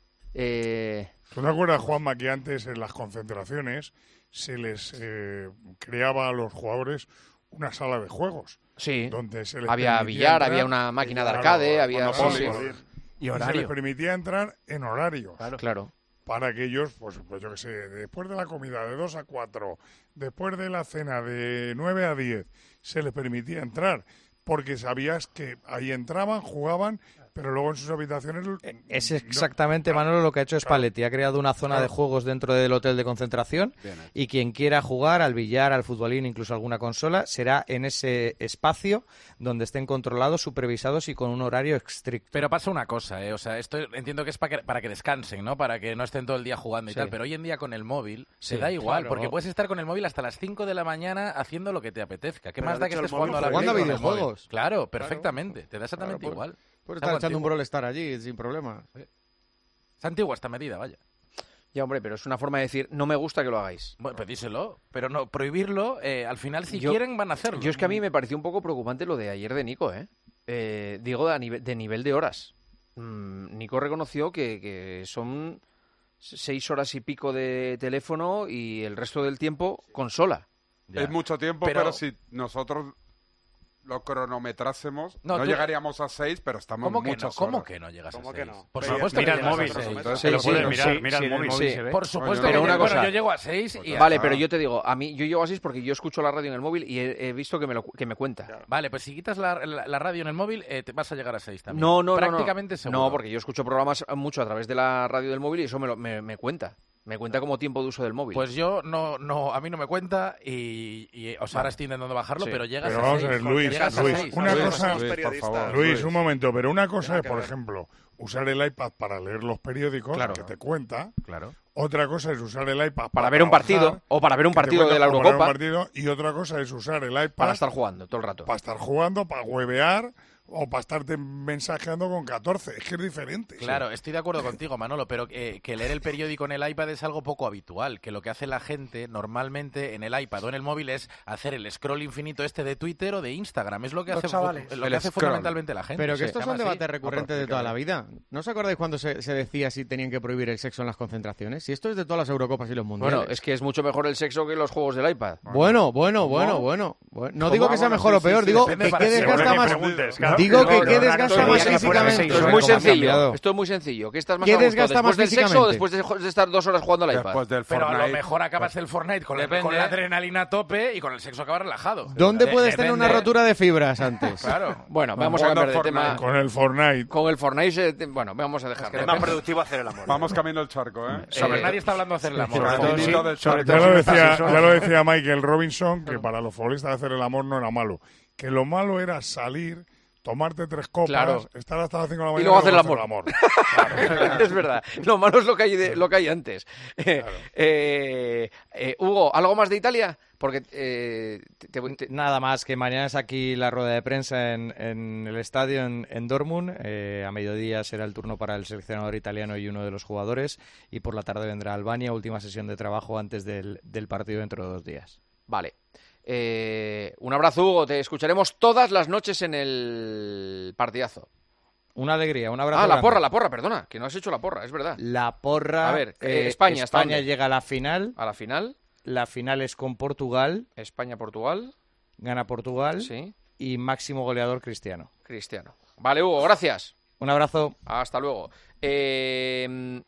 Eh... ¿Tú te acuerdas, Juanma, que antes en las concentraciones se les eh, creaba a los jugadores una sala de juegos? Sí, donde se les había billar, entrar, había una máquina de arcade, claro, había... sí, Sí, sí. sí. Y, y se les permitía entrar en horarios. Claro. claro. Para que ellos, pues, pues yo qué sé, después de la comida de dos a cuatro, después de la cena de nueve a diez, se les permitía entrar, porque sabías que ahí entraban, jugaban, pero luego en sus habitaciones... Es exactamente, Manolo, lo que ha hecho Spalletti. Ha creado una zona Claro. de juegos dentro del hotel de concentración, y quien quiera jugar al billar, al futbolín, incluso alguna consola, será en ese espacio donde estén controlados, supervisados y con un horario estricto. Pero pasa una cosa, ¿eh? O sea, esto entiendo que es para que, para que descansen, ¿no? Para que no estén todo el día jugando y Sí. tal. Pero hoy en día con el móvil se Sí, da igual, claro. porque puedes estar con el móvil hasta las cinco de la mañana haciendo lo que te apetezca. ¿Qué Pero más de da que hecho el estés móvil jugando a la jugando a Play con el videojuegos. móvil? Claro, perfectamente. Te da exactamente Claro, igual. Puedes Es estar algo echando un antiguo. Brawl Star allí sin problema. Es antigua esta medida, vaya. Ya, hombre, pero es una forma de decir, no me gusta que lo hagáis. Bueno, pues díselo. Pero no, prohibirlo, eh, al final, si Yo- quieren, van a hacerlo. Yo es que a mí me pareció un poco preocupante lo de ayer de Nico, ¿eh? Eh, digo, de, nive- de nivel de horas. Mm, Nico reconoció que, que son seis horas y pico de teléfono y el resto del tiempo consola. Es mucho tiempo, Pero- pero, si nosotros lo cronometrásemos, No, no, tú- llegaríamos a seis, pero estamos ¿Cómo que no? muchas ¿Cómo horas. que no llegas a ¿Cómo seis? que no? Por Mira, supuesto mira que el llegas móvil, a seis. entonces, Sí, te lo sí, puedes sí, mirar, sí, mira sí, el en móvil sí. si se ve. Por supuesto Pero que una yo, bueno, cosa- yo llego a seis y... Vale, pero yo te digo, a mí yo llego así porque yo escucho la radio en el móvil y he, he visto que me, lo, que me cuenta. Vale, pues si quitas la, la- la radio en el móvil, eh, te vas a llegar a seis también. No, no, no, no. Prácticamente seguro. No, porque yo escucho programas mucho a través de la radio del móvil y eso me, lo- me, me cuenta. Me cuenta como tiempo de uso del móvil. Pues yo no, no, a mí no me cuenta y, y o sea, ahora estoy intentando bajarlo, Sí. pero llegas Pero a vamos seis. a ver, Luis, Llegas a Luis, seis. una Luis, cosa, Luis, por favor. Luis, un momento, pero una cosa Tiene es, que por ver. ejemplo, usar el iPad para leer los periódicos, Claro. que te cuenta. Claro. Otra cosa es usar el iPad Para ver un partido, trabajar, o para ver un que te partido cuenta, de la o para ver un Eurocopa. partido, y otra cosa es usar el iPad Para estar jugando todo el rato. para estar jugando, para huevear o para estarte mensajeando con catorce. Es que es diferente. Claro, estoy de acuerdo contigo, Manolo, pero eh, que leer el periódico en el iPad es algo poco habitual, que lo que hace la gente normalmente en el iPad o en el móvil es hacer el scroll infinito este de Twitter o de Instagram, es lo que Los hace, chavales. lo que El hace scroll. fundamentalmente la gente. Pero que Sí, estos se son llama así. debates recurrentes de toda la vida. ¿No os acordáis cuando se, se decía si tenían que prohibir el sexo en las concentraciones? Si esto es de todas las Eurocopas y los mundiales. Bueno, es que es mucho mejor el sexo que los juegos del iPad. Bueno, bueno, bueno, ¿No? bueno. bueno. No ¿Cómo? digo que sea Bueno, mejor sí, o peor, sí, digo depende que para qué qué. desgasta Según más. que preguntes, claro. Digo que No, qué no, desgasta no, más no, no, físicamente. Esto es muy ¿Cómo ha sencillo. cambiado? Esto es muy sencillo. ¿Qué estás más ¿Qué a gusto, desgasta más después del sexo o físicamente? después de, de estar dos horas jugando al iPad? Después del Pero a lo Fortnite, mejor acabas el Fortnite con, la, con la adrenalina a tope y con el sexo acabas relajado. ¿Dónde De- puedes tener una depende. rotura de fibras antes? Claro. Bueno, Con vamos a jugando cambiar de tema. Con el Fortnite. Con el Fortnite, eh, bueno, vamos a dejarlo. Es más productivo hacer el amor. Vamos camino el charco, ¿eh? Sobre Eh, nadie está hablando de hacer el amor. Sobre todo, sí, sobre del charco. Ya lo, si no estás decía, solo. ya lo decía Michael Robinson, que para los futbolistas hacer el amor no era malo. Que lo malo era salir, tomarte tres copas, Claro. estar hasta las cinco de la mañana Y luego hacer el luego amor. Es verdad. Lo malo es lo que hay, de- lo que hay antes. Eh, eh, eh, Hugo, ¿algo más de Italia? Porque eh, te- te- te- Nada más, que mañana es aquí la rueda de prensa en, en el estadio en, en Dortmund. Eh, a mediodía será el turno para el seleccionador italiano y uno de los jugadores. Y por la tarde vendrá Albania, última sesión de trabajo antes del, del partido dentro de dos días. Vale. Eh, un abrazo, Hugo. Te escucharemos todas las noches en el partidazo. Una alegría, un abrazo. Ah, la grande. porra, la porra, perdona, que no has hecho la porra, es verdad. La porra. A ver, eh, eh, España, ¿hasta España dónde? llega a la final. A la final. La final es con Portugal. España-Portugal. Gana Portugal. Sí. Y máximo goleador Cristiano. Cristiano. Vale, Hugo, gracias. Un abrazo. Hasta luego. Eh,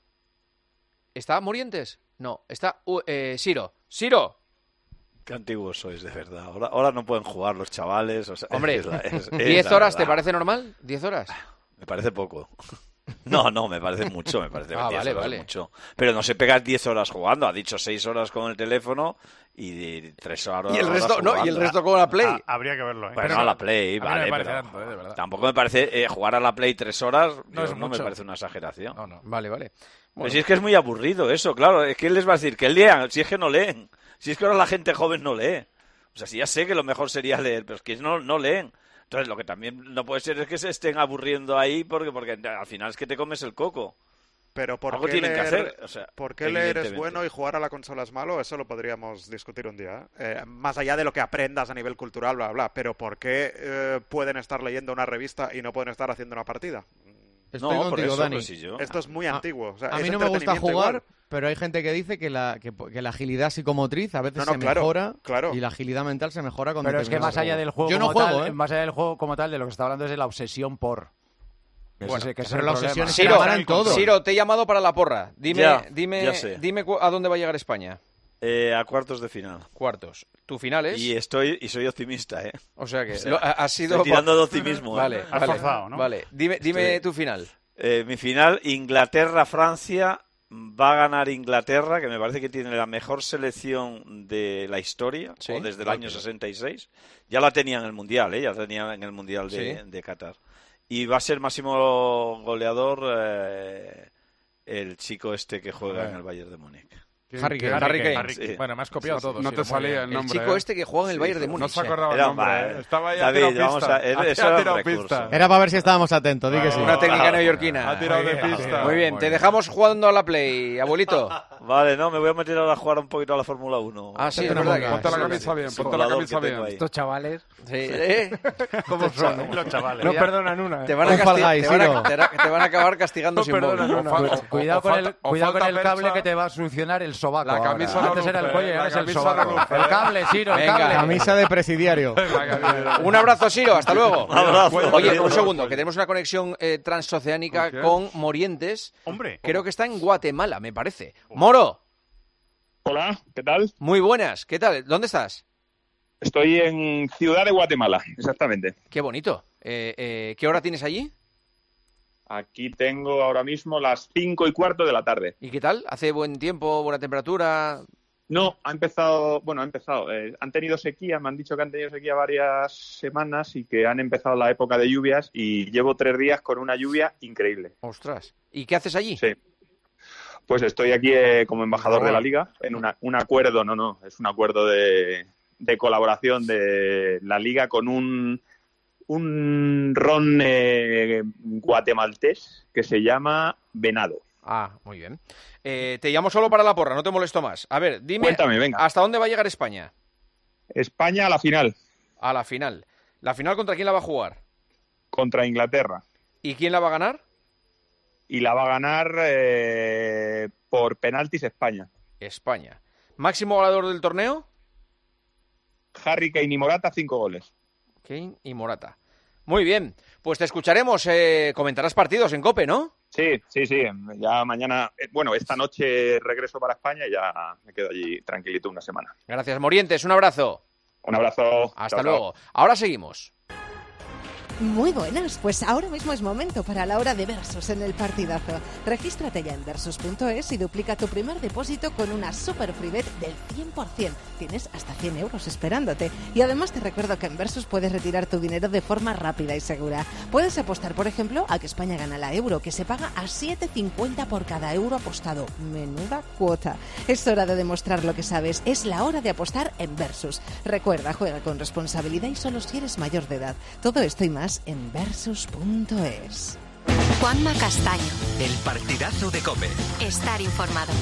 ¿Está Morientes? No, está uh, eh, Siro. Siro. Qué antiguos sois, de verdad. Ahora, ahora no pueden jugar los chavales. O sea, Hombre, es la- es- es ¿diez la horas verdad. te parece normal? ¿diez horas? Me parece poco. No, no, me parece mucho, me parece Ah, diez vale, horas vale. mucho. Pero no se pegas diez horas jugando, ha dicho seis horas con el teléfono y tres horas Y el resto, horas no, y el jugando. resto con la Play. Ah, habría que verlo, ¿eh? Bueno, Pero a la Play, a mí no vale, me parece pero tanto, ¿eh? De verdad. tampoco me parece eh, jugar a la Play tres horas, No yo es no me mucho. parece una exageración. No, no. Vale, vale. Pero Bueno. si es que es muy aburrido eso, claro, es que les va a decir que lean, si es que no leen, si es que ahora la gente joven no lee. O sea, si ya sé que lo mejor sería leer, pero es que no, no leen. Entonces, lo que también no puede ser es que se estén aburriendo ahí porque, porque al final es que te comes el coco. Pero ¿por Algo qué tienen que leer, hacer, o sea, ¿por qué leer es evidentemente. bueno y jugar a la consola es malo? Eso lo podríamos discutir un día. ¿eh? Eh, más allá de lo que aprendas a nivel cultural, bla, bla. Pero ¿por qué eh, pueden estar leyendo una revista y no pueden estar haciendo una partida? Estoy No, por contigo, eso, Dani. pues, si yo- Esto es muy A- antiguo. o sea, a es mí no me gusta entretenimiento jugar, igual. pero hay gente que dice que la, que, que la agilidad psicomotriz a veces No, no, se claro, mejora claro. y la agilidad mental se mejora con Pero es que determinados más Allá del juego Yo no como juego, tal, ¿eh? más allá del juego como tal, de lo que está hablando es de la obsesión por. Que Bueno, ese- que ese pero es la el obsesión problema. es que Siro, ganan todo. Siro, te he llamado para la porra. Dime, Ya, dime, ya sé. dime cu- a dónde va a llegar España. Eh, a cuartos de final. Cuartos. ¿Tu final es? Y estoy y soy optimista, ¿eh? O sea que O sea, lo- ha, ha sido... estoy tirando de optimismo. ¿eh? Vale, Has vale, forzado, ¿no? Vale, dime, dime Estoy- tu final. Eh, mi final, Inglaterra-Francia. Va a ganar Inglaterra, que me parece que tiene la mejor selección de la historia, Sí, o desde el vale. año sesenta y seis. Ya la tenía en el Mundial, ¿eh? Ya la tenía en el Mundial de, Sí. de Qatar. Y va a ser máximo goleador eh, el chico este que juega en el Bayern de Múnich. Harry Kane. Harry Kane. Harry Kane. Sí. Bueno, me has copiado Sí, sí. todo. No sí, te muy salía bien. el El nombre. chico ¿eh? este que juega en el Sí, Bayern de no Múnich. No se acordaba Era el nombre, mal. ¿eh? Estaba ahí, ha David, tirado vamos pista. a- era- Ha eso era un tirado recurso. pista. Era para ver si estábamos atentos, di que sí. Una técnica Claro. neoyorquina. Ha tirado de Muy bien, pista. Muy bien, Muy te bien. dejamos jugando a la Play, abuelito. Vale, no, me voy a meter ahora a jugar un poquito a la Fórmula uno. Ah, sí, Ponte es una verdad. manga. que- Ponte la sí, camisa bien, ponte la Simulador camisa que bien. tengo ahí. Estos chavales Sí, ¿eh? ¿cómo son? Los chavales. No perdonan una. Te van a, Un Fall casti- Guys, te van a- Siro. te ra- te van a acabar castigando No sin perdonan móvil. una. O fa- Cu- o- Cuidado o con falta- el, o cuidado con falta el cable percha. que te va a solucionar el sobaco. La ahora. camisa no Antes era el luce, cuello y la ahora es el camisa sobaco. no luce. El cable, Siro, el Venga. cable. Camisa de presidiario. Un abrazo, Siro, hasta luego. Un abrazo. Oye, Adiós. un segundo, que tenemos una conexión eh, transoceánica ¿Con qué? con Morientes. Hombre. Creo que está en Guatemala, me parece. Moro, Hola, ¿qué tal? muy buenas. ¿Qué tal? ¿Dónde estás? Estoy en Ciudad de Guatemala, exactamente. Qué bonito. Eh, eh, ¿Qué hora tienes allí? Aquí tengo ahora mismo las cinco y cuarto de la tarde. ¿Y qué tal? ¿Hace buen tiempo, buena temperatura? No, ha empezado, bueno, ha empezado. eh, han tenido sequía, me han dicho que han tenido sequía varias semanas y que han empezado la época de lluvias y llevo tres días con una lluvia increíble. Ostras. ¿Y qué haces allí? Sí. Pues estoy aquí eh, como embajador de la liga en una- un acuerdo, no, no, es un acuerdo de, de colaboración de la liga con un, un ron eh, guatemaltés que se llama Venado. Ah, muy bien. Eh, te llamo solo para la porra, no te molesto más. A ver, dime, Cuéntame, venga. ¿hasta dónde va a llegar España? España a la final A la final. ¿La final contra quién la va a jugar? contra Inglaterra ¿Y quién la va a ganar? y la va a ganar eh, por penaltis España. España. ¿Máximo goleador del torneo? Harry Kane y Morata, cinco goles. Kane y Morata. Muy bien, pues te escucharemos. Eh, comentarás partidos en COPE, ¿no? Sí, sí, sí. Ya mañana, eh, bueno, esta noche regreso para España y ya me quedo allí tranquilito una semana. Gracias, Morientes. Un abrazo. Un abrazo. Hasta Chao, luego. chao. Ahora seguimos. Muy buenas, pues ahora mismo es momento para la hora de Versus en el partidazo. Regístrate ya en versus punto es y duplica tu primer depósito con una super free bet del cien por ciento. Tienes hasta cien euros esperándote. Y además te recuerdo que en Versus puedes retirar tu dinero de forma rápida y segura. Puedes apostar, por ejemplo, a que España gana la Euro, que se paga a siete cincuenta por cada euro apostado. Menuda cuota. Es hora de demostrar lo que sabes. Es la hora de apostar en Versus. Recuerda, juega con responsabilidad y solo si eres mayor de edad. Todo esto y más en versus punto es. Juanma Castaño. El partidazo de COPE. Estar informado.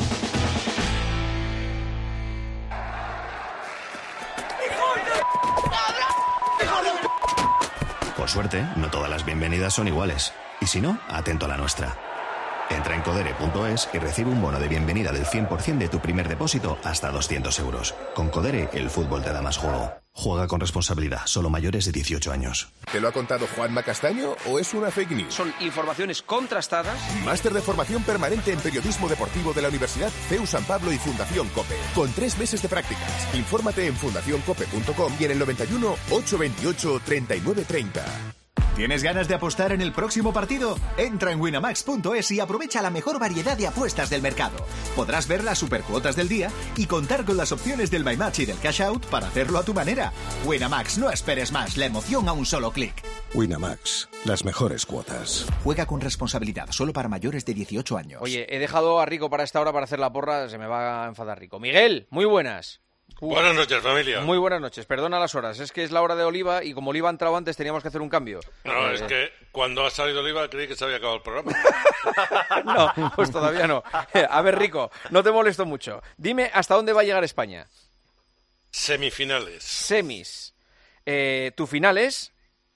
Por suerte, no todas las bienvenidas son iguales. Y si no, atento a la nuestra. Entra en codere punto es y recibe un bono de bienvenida del cien por ciento de tu primer depósito hasta doscientos euros. Con Codere, el fútbol te da más juego. Juega con responsabilidad, solo mayores de dieciocho años. ¿Te lo ha contado Juanma Castaño o es una fake news? Son informaciones contrastadas. Máster de formación permanente en periodismo deportivo de la Universidad C E U San Pablo y Fundación COPE. Con tres meses de prácticas. Infórmate en fundación cope punto com y en el noventa y uno, ochocientos veintiocho, treinta y nueve treinta. ¿Tienes ganas de apostar en el próximo partido? Entra en winamax punto es y aprovecha la mejor variedad de apuestas del mercado. Podrás ver las supercuotas del día y contar con las opciones del My Match y del Cash Out para hacerlo a tu manera. Winamax, no esperes más, la emoción a un solo clic. Winamax, las mejores cuotas. Juega con responsabilidad, solo para mayores de dieciocho años. Oye, he dejado a Rico para esta hora para hacer la porra, se me va a enfadar Rico. Miguel, muy buenas. Uh, buenas noches, familia. Muy buenas noches, perdona las horas, es que es la hora de Oliva y como Oliva ha entrado antes teníamos que hacer un cambio. No, eh... es que cuando ha salido Oliva creí que se había acabado el programa. No, pues todavía no. A ver, Rico, no te molesto mucho. Dime hasta dónde va a llegar España. Semifinales. Semis. Eh, ¿Tu final es?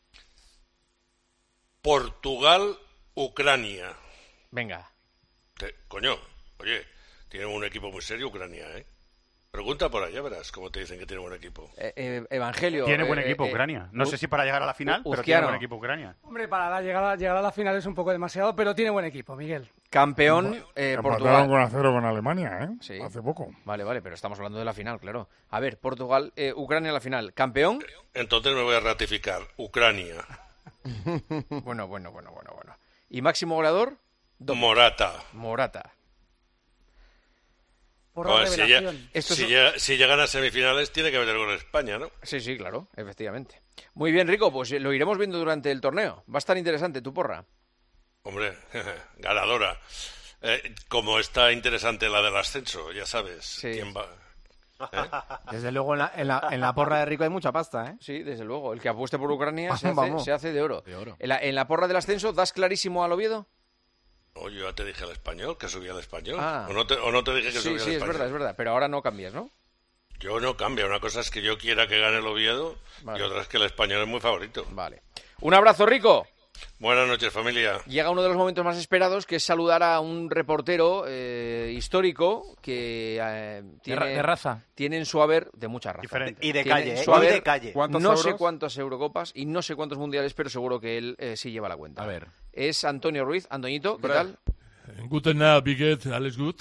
Portugal, Ucrania. Venga. Te, coño, oye, tiene un equipo muy serio Ucrania, ¿eh? Pregunta por allá, verás cómo te dicen que tiene buen equipo. Eh, eh, Evangelio. Tiene buen eh, equipo eh, Ucrania. No uh, sé si para llegar a la final, uh, pero tiene buen equipo Ucrania. Hombre, para la llegada, llegar a la final es un poco demasiado, pero tiene buen equipo, Miguel. Campeón, eh, Portugal. con a cero con Alemania, ¿eh? Sí. Hace poco. Vale, vale, pero estamos hablando de la final, claro. A ver, Portugal, eh, Ucrania en la final. ¿Campeón? Entonces me voy a ratificar. Ucrania. Bueno, bueno, bueno, bueno, bueno. ¿Y máximo goleador? Dos. Morata. Morata. Por Joder, si, ya, Esto si, es... ya, si llegan a semifinales tiene que meter con España, ¿no? Sí, sí, claro, efectivamente. Muy bien, Rico, pues lo iremos viendo durante el torneo. Va a estar interesante tu porra. Hombre, ganadora. Eh, como está interesante la del ascenso, ya sabes. Sí. ¿Quién va? ¿Eh? Desde luego en la, en, la, en la porra de Rico hay mucha pasta, ¿eh? Sí, desde luego. El que apueste por Ucrania se, hace, Vamos. se hace de oro. De oro. En, la, en la porra del ascenso, ¿das clarísimo al Oviedo? Oh, yo ya te dije al Español, que subía al Español. Ah. ¿O, no te, ¿O no te dije que sí, subía sí, al Español? Sí, es verdad, es verdad. Pero ahora no cambias, ¿no? Yo no cambio. Una cosa es que yo quiera que gane el Oviedo vale. y otra es que el Español es muy favorito. Vale. Un abrazo, Rico. Buenas noches, familia. Llega uno de los momentos más esperados, que es saludar a un reportero eh, histórico que eh, tiene, de, de raza. tiene en su haber, de mucha raza. Diferente. Y de Tiene calle, ¿eh? Su haber, y de calle. No euros? sé cuántas Eurocopas y no sé cuántos mundiales, pero seguro que él eh, sí lleva la cuenta. A ver. Es Antonio Ruiz. Antoñito, ¿qué Bra. tal? Guten Abend, wie geht's? Alles gut?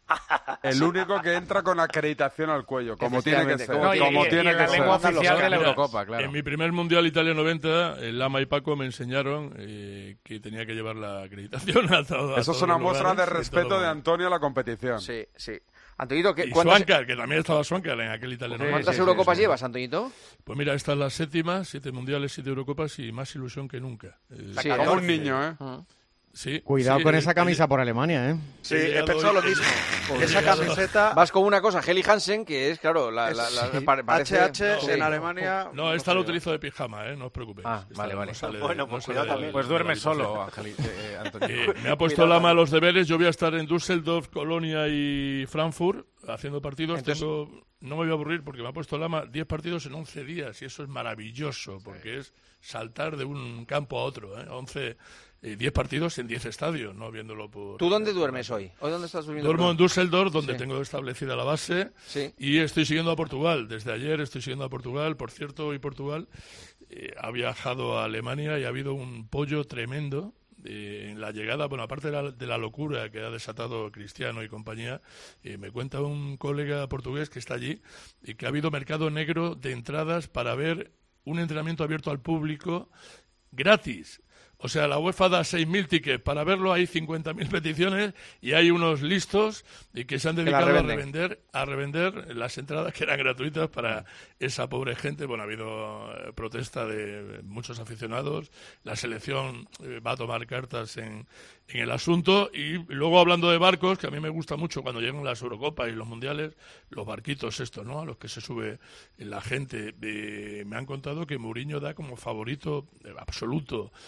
El único que entra con acreditación al cuello, como tiene que ser. Como, No, y, como y, tiene y que la ser. lengua oficial de la Eurocopa, claro. En mi primer Mundial Italia noventa, el Lama y Paco me enseñaron eh, que tenía que llevar la acreditación a todo. Eso es una muestra de respeto de Antonio a la competición. Sí, sí. Antoñito, ¿qué, y ¿cuántas, Schwankar, que también estaba Schwankar en aquel Italia noventa. ¿cuántas sí, Eurocopas sí, sí. llevas, Antoñito? Pues mira, esta es la séptima, siete mundiales, siete Eurocopas y más ilusión que nunca. Eh, sí, como un niño, ¿eh? Uh-huh. Sí, Cuidado sí, con eh, esa camisa eh, por Alemania, ¿eh? Sí, he pensado lo mismo. Esa camiseta... Vas con una cosa, Heli Hansen, que es, claro, la, la, la, sí. parece... H H no, en sí. Alemania... No, esta no la utilizo de pijama, ¿eh? No os preocupéis. Ah, esta vale, vale. No sale, bueno, no pues sale cuidado también. Pues duerme solo, Ángel, eh, Antonio. Eh, me ha puesto Lama a los deberes. Yo voy a estar en Düsseldorf, Colonia y Frankfurt haciendo partidos. Entonces... Tengo... No me voy a aburrir porque me ha puesto Lama diez partidos en once días y eso es maravilloso porque sí. es saltar de un campo a otro. ¿eh? once, eh, diez partidos en diez estadios, no viéndolo por... ¿Tú dónde duermes hoy? ¿Hoy dónde estás durmiendo? Duermo en Düsseldorf, donde sí. tengo establecida la base sí. y estoy siguiendo a Portugal. Desde ayer estoy siguiendo a Portugal. Por cierto, hoy Portugal eh, ha viajado a Alemania y ha habido un pollo tremendo. Eh, en la llegada, bueno, aparte de la, de la locura que ha desatado Cristiano y compañía, eh, me cuenta un colega portugués que está allí y que ha habido mercado negro de entradas para ver un entrenamiento abierto al público gratis. O sea, la UEFA da seis mil tickets para verlo, hay cincuenta mil peticiones y hay unos listos y que se han dedicado a revender, a revender las entradas que eran gratuitas para esa pobre gente. Bueno, ha habido eh, protesta de muchos aficionados, la selección eh, va a tomar cartas en, en el asunto y luego hablando de barcos, que a mí me gusta mucho cuando llegan las Eurocopas y los Mundiales, los barquitos estos, ¿no? A los que se sube la gente. Eh, me han contado que Mourinho da como favorito eh, absoluto a Portugal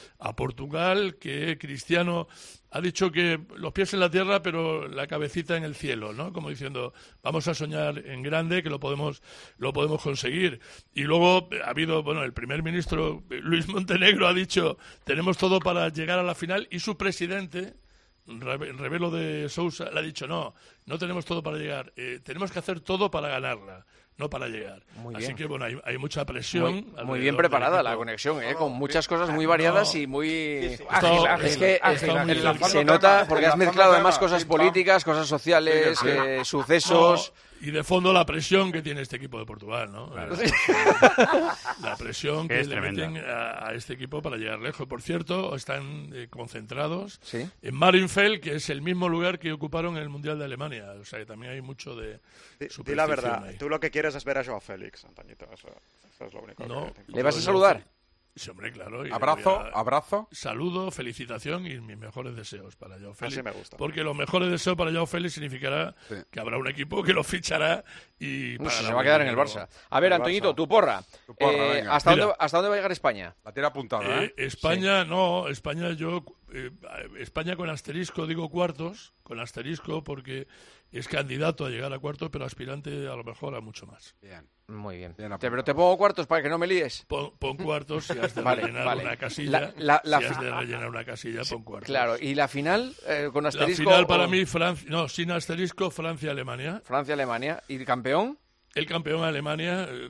Portugal, que Cristiano ha dicho que los pies en la tierra, pero la cabecita en el cielo, ¿no? Como diciendo, vamos a soñar en grande, que lo podemos, lo podemos conseguir. Y luego ha habido, bueno, el primer ministro Luis Montenegro ha dicho, tenemos todo para llegar a la final, y su presidente, Rebelo de Sousa, le ha dicho, no, no tenemos todo para llegar, eh, tenemos que hacer todo para ganarla, no para llegar. Muy Así bien. que, bueno, hay, hay mucha presión. Muy, muy bien preparada la conexión, ¿eh? Con muchas cosas muy variadas no. y muy... Sí, sí. Ágil, ágil, es que ágil, ágil, ágil, ágil. se nota, porque has mezclado además cosas políticas, cosas sociales, sí, sí. Eh, sucesos... No. Y de fondo la presión que tiene este equipo de Portugal, ¿no? Claro. La presión que, que le meten a, a este equipo para llegar lejos. Por cierto, están eh, concentrados ¿Sí? en Marienfeld, que es el mismo lugar que ocuparon en el Mundial de Alemania. O sea, que también hay mucho de superstición. Di la verdad, ahí. Tú lo que quieres es ver a Joao Félix, Antoñito. Eso, eso es lo único no, que ¿Le vas a saludar? Sí, hombre, claro. Abrazo, a... abrazo. Saludo, felicitación y mis mejores deseos para Joao Félix. Así me gusta. Porque los mejores deseos para Joao Félix significará sí. que habrá un equipo que lo fichará y Uf, se va a quedar en el Barça. A ver, el Antoñito, Barça. tu porra. Tu porra eh, ¿hasta, dónde, ¿Hasta dónde va a llegar España? La tira apuntada, ¿eh? eh España, sí. no, España yo... Eh, España con asterisco, digo cuartos, con asterisco porque es candidato a llegar a cuartos, pero aspirante a lo mejor a mucho más. Bien. Muy bien. bien te, pero te pongo cuartos para que no me líes. Pon, pon cuartos si has de vale, rellenar vale. una casilla. La, la, la si has de rellenar una casilla, pon cuartos. Claro, y la final eh, con asterisco. La final para o... mí, Francia, no, sin asterisco, Francia-Alemania. Francia-Alemania. ¿Y el campeón? El campeón Alemania, eh,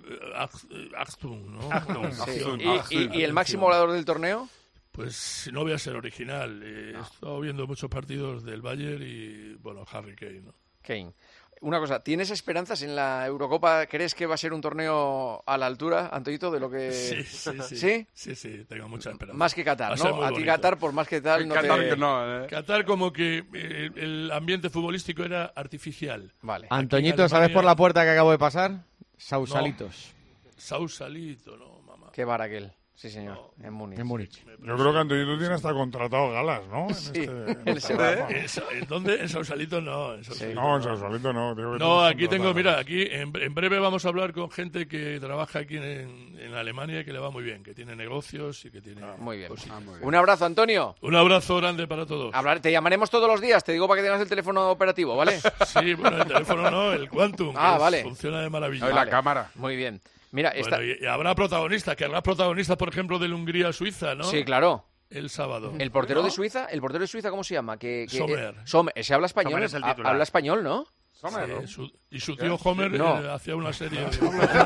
Achtung, ¿no? Achtung, sí. Achtung, ¿Y, Achtung, y, ¿Y el máximo goleador del torneo? Pues no voy a ser original. Eh, no. He estado viendo muchos partidos del Bayern y, bueno, Harry Kane, ¿no? Kane. Una cosa, ¿tienes esperanzas en la Eurocopa? ¿Crees que va a ser un torneo a la altura, Antoñito, de lo que...? Sí, sí, sí. ¿Sí? Sí, sí, tengo mucha esperanza. Más que Qatar, ¿no? A ti Qatar, por más que tal, no Qatar, te... que no, eh. Qatar como que eh, el ambiente futbolístico era artificial. Vale. Antoñito, Alemania... ¿sabes por la puerta que acabo de pasar? Sausalitos. No. Sausalito, no, mamá. Qué bar aquel. Sí, señor, no. en Múnich. En Múnich. Yo creo que Antoñito tiene hasta contratado galas, ¿no? En sí, este, en este ¿Eh? ¿En dónde? En Sausalito no. En Sausalito, sí. No, en Sausalito no. No, aquí tengo, mira, aquí en, en breve vamos a hablar con gente que trabaja aquí en, en Alemania y que le va muy bien, que tiene negocios y que tiene... Ah, muy, bien. Ah, muy bien. Un abrazo, Antonio. Un abrazo grande para todos. Hablar, te llamaremos todos los días, te digo para que tengas el teléfono operativo, ¿vale? Sí, bueno, el teléfono no, el Quantum, ah, que vale. es, funciona de maravilla. No, y la cámara. Muy bien. Mira, esta... bueno, y, y habrá protagonistas, que habrá protagonistas, por ejemplo, del Hungría-Suiza, ¿no? Sí, claro. El sábado. El portero ¿no? de Suiza, el portero de Suiza, ¿cómo se llama? Que, que, Sommer. Eh, Sommer. Ese habla español. Sommer es el titular. Habla español, ¿no? Sommer, ¿no? Sí, su, y su tío Homer no. eh, hacía una serie de...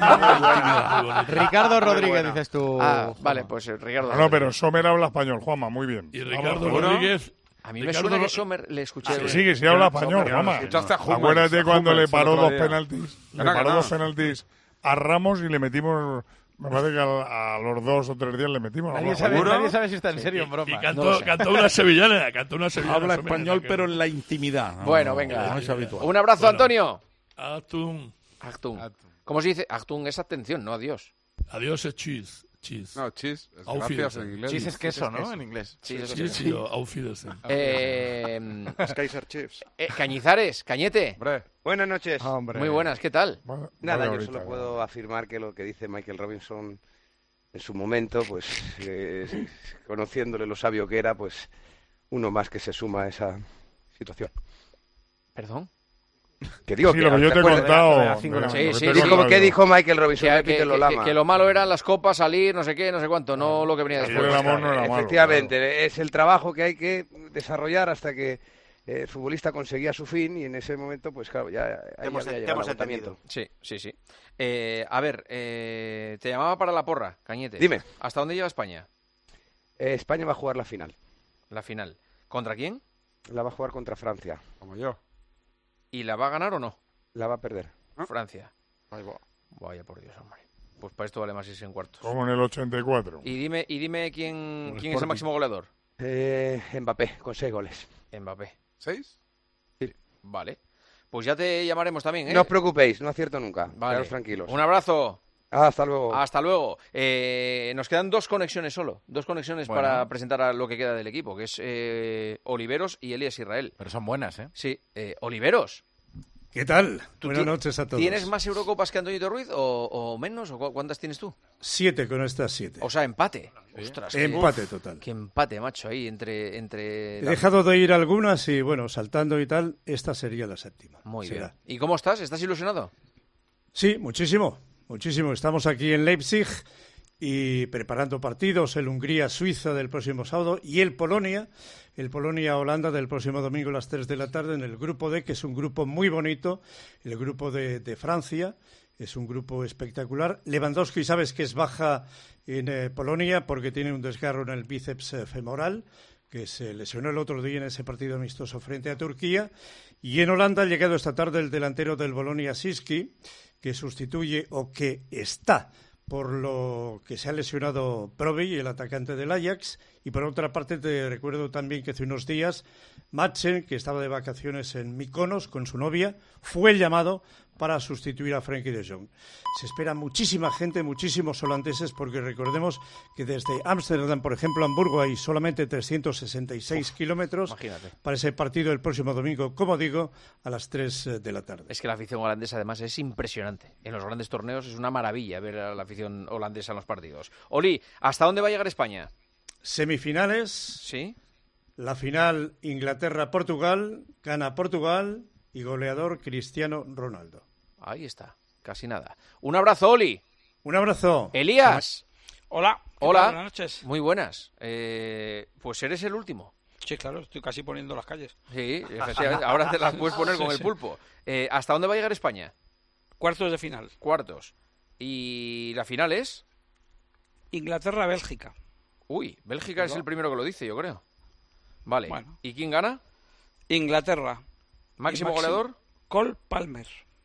Ricardo Rodríguez, dices tú. Ah, vale, pues eh, Ricardo No, no, pero Sommer habla español, Juanma, muy bien. Y Ricardo Rodríguez... A mí me suena que Sommer le escuché... Sí, sí, que sí habla español, Juanma. Acuérdate cuando le paró dos penaltis. Le paró dos penaltis a Ramos y le metimos... Me parece que a, a los dos o tres días le metimos. Nadie sabe, nadie sabe si está en serio o en broma. Y cantó, no cantó una sevillana, cantó una sevillana. Habla español, pero en la intimidad. No, bueno, no, venga. No es habitual. Un abrazo, bueno, Antonio. Achtung. Achtung. ¿Cómo se dice? Achtung es atención, no adiós. Adiós es cheese. Cheese. No, cheese. Es gracias en inglés. Cheese es queso, ¿no? En inglés. Cheese es queso. Auf Wiedersehen. Eh, es Kaiser Chiefs. Eh, Cañizares, Cañete. Hombre. Buenas noches. Hombre. Muy buenas, ¿qué tal? Bueno, Nada, vale, yo ahorita, solo puedo vale. afirmar que lo que dice Michael Robinson en su momento, pues eh, conociéndole lo sabio que era, pues uno más que se suma a esa situación. ¿Perdón? Que digo sí, que lo que yo te he contado. Sí, sí, digo, ¿qué dijo Michael Robinson? Que, que, que, que lo malo eran las copas, salir, no sé qué, no sé cuánto, no lo que venía después. El amor no era malo, efectivamente, claro. Es el trabajo que hay que desarrollar hasta que el futbolista conseguía su fin y en ese momento, pues claro, ya ahí hemos, había te hemos el entendido. Sí, sí, sí. Eh, a ver, eh, te llamaba para la porra, Cañete. Dime. ¿Hasta dónde lleva España? Eh, España va a jugar la final. La final. ¿Contra quién? La va a jugar contra Francia. Como yo. ¿Y la va a ganar o no? La va a perder. ¿Ah? Francia. Ahí va. Vaya por Dios, hombre. Pues para esto vale más irse en cuartos. Como en el ochenta y cuatro. Y dime, y dime quién, quién es el máximo goleador. Eh, Mbappé, con seis goles. Mbappé. ¿Seis? Sí. Vale. Pues ya te llamaremos también, ¿eh? No os preocupéis, no acierto nunca. Vale. Quedaos tranquilos. Un abrazo. Hasta luego. Hasta luego. Eh, nos quedan dos conexiones solo. Dos conexiones bueno. para presentar a lo que queda del equipo, que es eh, Oliveros y Elías Israel. Pero son buenas, ¿eh? Sí. Eh, Oliveros. ¿Qué tal? Buenas noches a todos. ¿Tienes más Eurocopas que Antoñito Ruiz o, o menos? ¿O cu- cuántas tienes tú? Siete con estas siete. O sea, empate. Ostras, qué- Empate uf, total. Qué empate, macho, ahí entre... entre He dejado de ir algunas y, bueno, saltando y tal, esta sería la séptima. Muy Será. bien. ¿Y cómo estás? ¿Estás ilusionado? Sí, muchísimo, muchísimo. Estamos aquí en Leipzig y preparando partidos, el Hungría-Suiza del próximo sábado y el Polonia, el Polonia-Holanda del próximo domingo a las tres de la tarde en el grupo D, que es un grupo muy bonito, el grupo de, de Francia, es un grupo espectacular. Lewandowski, sabes que es baja en eh, Polonia porque tiene un desgarro en el bíceps eh, femoral, que se lesionó el otro día en ese partido amistoso frente a Turquía. Y en Holanda ha llegado esta tarde el delantero del Bologna, Siski, que sustituye o que está por lo que se ha lesionado Provi, el atacante del Ajax. Y por otra parte te recuerdo también que hace unos días Madsen, que estaba de vacaciones en Mykonos con su novia, fue llamado para sustituir a Frenkie de Jong. Se espera muchísima gente, muchísimos holandeses, porque recordemos que desde Ámsterdam, por ejemplo, a Hamburgo hay solamente trescientos sesenta y seis kilómetros para ese partido el próximo domingo, como digo, a las tres de la tarde. Es que la afición holandesa además es impresionante. En los grandes torneos es una maravilla ver a la afición holandesa en los partidos. Oli, ¿hasta dónde va a llegar España? Semifinales. Sí. La final Inglaterra-Portugal, gana Portugal y goleador Cristiano Ronaldo. Ahí está, casi nada. Un abrazo, Oli. Un abrazo. Elías. Hola. ¿Qué Hola. tal? Buenas noches. Muy buenas. Eh, pues eres el último. Sí, claro, estoy casi poniendo las calles. Sí, efectivamente. Ahora te las puedes poner con Sí, el sí. pulpo. Eh, ¿Hasta dónde va a llegar España? Cuartos de final. Cuartos. ¿Y la final es? Inglaterra-Bélgica. Uy, Bélgica es el primero que lo dice, yo creo. Vale. Bueno. ¿Y quién gana? Inglaterra. ¿Máximo Y goleador? Cole Palmer.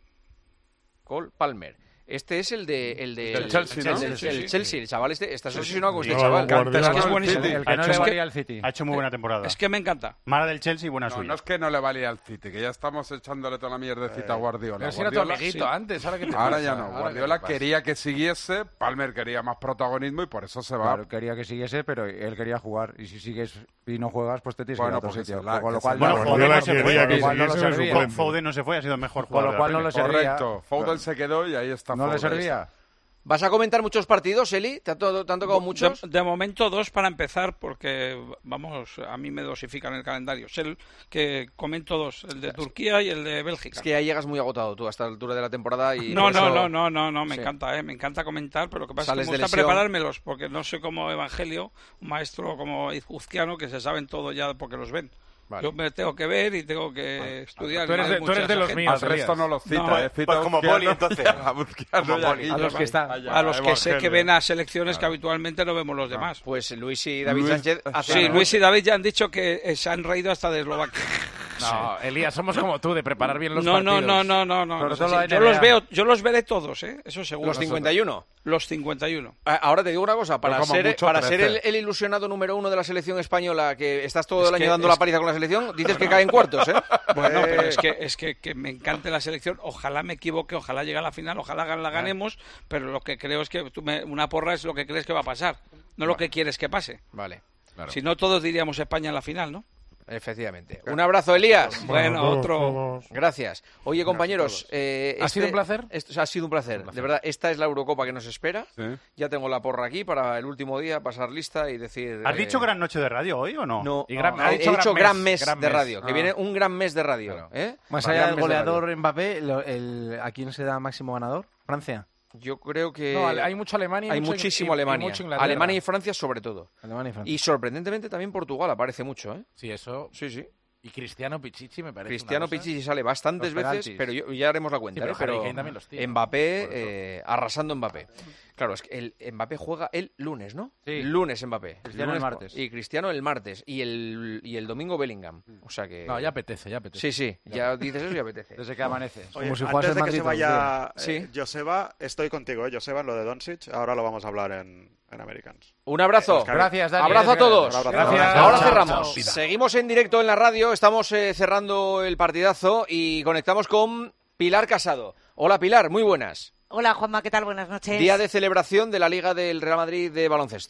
Cole Palmer. Este es el de... El de Del Chelsea, ¿no? El, del- Sí, el sí. Chelsea, el chaval este. Estás Sí, sí. obsesionado con este No, chaval. Guardiola. Es que es buenísimo. El que Ha no hecho- le es valía que- al City. Ha hecho muy buena temporada. Es que me encanta. Mala del Chelsea y buena No, suya. no es que no le valía al City, que ya estamos echándole toda la mierdecita a Guardiola. Pero si era tu Guardiola- amiguito antes, ahora que te Ahora pasa, ya no. ahora que Guardiola te pasa. quería que siguiese, Palmer quería más protagonismo y por eso se va. Claro, quería que siguiese, pero él quería jugar. Y si sigues y no juegas, pues te tienes Bueno, que ir a otro porque sitio. se la- Con lo que cual se no, la- Foden Guardiola no se fue, quería con que lo cual no le siguiese servía. suplente. Foden no se fue, ha sido el mejor Con jugador. lo cual no le servía. Correcto. Foden se quedó y ahí está No le Foden. servía. ¿Vas a comentar muchos partidos, Eli? ¿Te, ha to- te han tocado muchos? De, de momento dos para empezar, porque, vamos, a mí me dosifican el calendario. Es el que comento dos, el de Turquía y el de Bélgica. Es que ya llegas muy agotado tú a esta altura de la temporada y... No, por no, eso- no, no, no, no, me Sí. encanta, eh, me encanta comentar, pero lo que pasa Sales es que de me gusta lesión. preparármelos, porque no soy como Evangelio, un maestro como Uzquiano, que se saben todo ya porque los ven. Vale. Yo me tengo que ver y tengo que estudiar. Tú eres y hay de- tú eres mucha de los gente. míos, Al resto Elías. no los cita, No, eh, cita pues como Uzquiano Poli, entonces. y a Uzquiano Como y a Poli. Guille. A los que están. Allá, A los que sé que Evangelio. ven a selecciones que habitualmente no vemos los demás. Pues Luis y David Luis- Sánchez hacen... Sí, Luis y David ya han dicho que eh, se han reído hasta de Eslovaquia. No, Elías, somos como tú, de preparar bien los No, no, partidos. no, no, no, no. Sobre no sé todo si- la yo N B A. los veo, yo los veré todos, ¿eh? Eso seguro. Los cincuenta y uno. Los cincuenta y uno. Ah, Ahora te digo una cosa, para como ser, mucho para ser el, trece. el ilusionado número uno de la selección española, que estás todo Es el año que- dando es la paliza con la selección, dices que cae en cuartos, ¿eh? Bueno, Eh, pero es que, es que, que me encanta la selección. Ojalá me equivoque, ojalá llegue a la final, ojalá la ganemos, pero lo que creo es que tú me- una porra es lo que crees que va a pasar, no lo que quieres que pase. Vale, claro. Si no, todos diríamos España en la final, ¿no? Efectivamente. Un abrazo, Elías. Bueno, todos, otro. todos. Gracias. Oye, compañeros, eh, ¿Ha sido un placer? esto- ha sido un placer. De verdad, esta es la Eurocopa que nos espera. Sí. Ya tengo la porra aquí para el último día pasar lista y decir... ¿Has eh, dicho gran noche de radio hoy o no? No, Y gran- no, ha he dicho dicho gran gran mes, mes, gran de mes. radio, que Ah. viene un gran mes de radio. Claro. ¿eh? Más Gran allá mes del de radio. goleador Mbappé, lo- el, ¿a quién se da máximo ganador? ¿Francia? Yo creo que... No, hay mucho Alemania y Hay mucho- muchísimo y- y Alemania. mucho Inglaterra. Alemania y Francia sobre todo. Alemania y Francia. Y sorprendentemente también Portugal aparece mucho, ¿eh? Sí, eso. Sí, sí. Y Cristiano Pichichi me parece. Cristiano una cosa. Pichichi sale bastantes Los veces, penaltis. pero yo- ya haremos la cuenta. Sí, pero ¿eh? Pero Harry Kane también los tira. Mbappé, eh, arrasando Mbappé. Claro, es que el Mbappé juega el lunes, ¿no? Sí. Lunes Mbappé. Cristiano el Lunes- martes. Y Cristiano el martes. Y el, y el domingo Bellingham. O sea que... No, ya apetece, ya apetece. Sí, sí. Ya dices eso y apetece. Desde que amanece. Oye, Como si antes jugase de el que Madrid se todo el vaya Sí. eh, Joseba, estoy contigo, ¿eh? Joseba, en lo de Doncic. Ahora lo vamos a hablar en, en Americans. Un abrazo. Oscar. Gracias, Dani. Abrazo a todos. Un abrazo. Gracias. Ahora Chao, cerramos. chao. Seguimos en directo en la radio. Estamos eh, cerrando el partidazo y conectamos con Pilar Casado. Hola, Pilar. Muy buenas. Hola Juanma, ¿qué tal? Buenas noches. Día de celebración de la Liga del Real Madrid de baloncesto.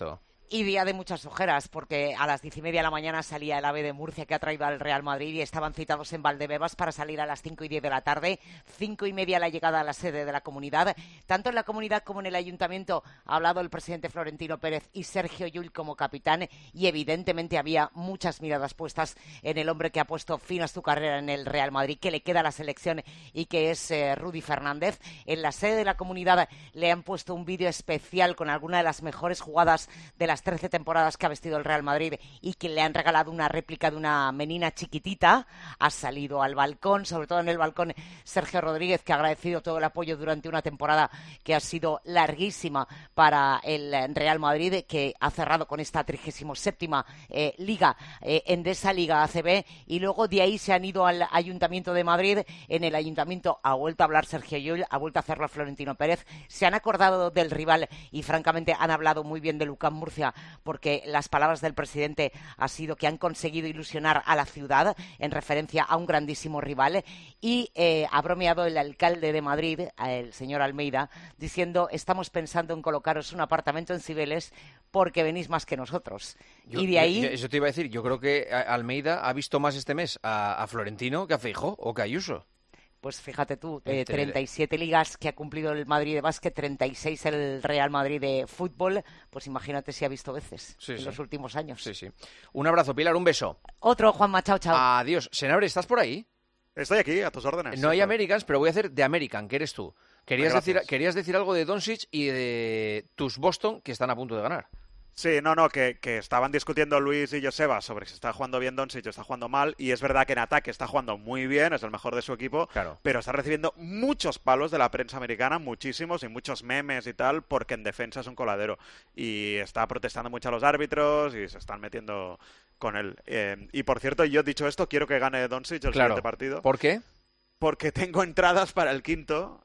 Y día de muchas ojeras, porque a las diez y media de la mañana salía el AVE de Murcia que ha traído al Real Madrid y estaban citados en Valdebebas para salir a las cinco y diez de la tarde. Cinco y media la llegada a la sede de la comunidad. Tanto en la comunidad como en el ayuntamiento ha hablado el presidente Florentino Pérez y Sergio Llull como capitán, y evidentemente había muchas miradas puestas en el hombre que ha puesto fin a su carrera en el Real Madrid, que le queda a la selección y que es eh, Rudy Fernández. En la sede de la comunidad le han puesto un vídeo especial con alguna de las mejores jugadas de la las trece temporadas que ha vestido el Real Madrid y que le han regalado una réplica de una menina chiquitita. Ha salido al balcón, sobre todo en el balcón Sergio Rodríguez, que ha agradecido todo el apoyo durante una temporada que ha sido larguísima para el Real Madrid, que ha cerrado con esta trigésimo séptima eh, Liga eh, Endesa, Liga A C B, y luego de ahí se han ido al Ayuntamiento de Madrid. En el Ayuntamiento ha vuelto a hablar Sergio Llull, ha vuelto a hacerlo Florentino Pérez, se han acordado del rival y francamente han hablado muy bien de Lucán Murcia, porque las palabras del presidente ha sido que han conseguido ilusionar a la ciudad en referencia a un grandísimo rival, y eh, ha bromeado el alcalde de Madrid, el señor Almeida, diciendo: estamos pensando en colocaros un apartamento en Cibeles porque venís más que nosotros. Yo, y de ahí... yo, eso te iba a decir, yo creo que Almeida ha visto más este mes a, a Florentino que a Feijóo o que a Ayuso. Pues fíjate tú, eh, treinta y siete ligas que ha cumplido el Madrid de básquet, treinta y seis el Real Madrid de fútbol, pues imagínate si ha visto veces sí, en sí. los últimos años. Sí, sí. Un abrazo, Pilar, un beso. Otro, Juanma, chao, chao. Adiós. Senabre, ¿estás por ahí? Estoy aquí, a tus órdenes. No hay Americans, pero voy a hacer de American, que eres tú. Querías Gracias. decir, querías decir algo de Doncic y de tus Boston, que están a punto de ganar. Sí, no, no, que, que estaban discutiendo Luis y Joseba sobre si está jugando bien Doncic o está jugando mal, y es verdad que en ataque está jugando muy bien, es el mejor de su equipo, claro. pero está recibiendo muchos palos de la prensa americana, muchísimos, y muchos memes y tal, porque en defensa es un coladero, y está protestando mucho a los árbitros y se están metiendo con él. Eh, y por cierto, yo dicho esto, quiero que gane Doncic el claro. siguiente partido. ¿Por qué? Porque tengo entradas para el quinto,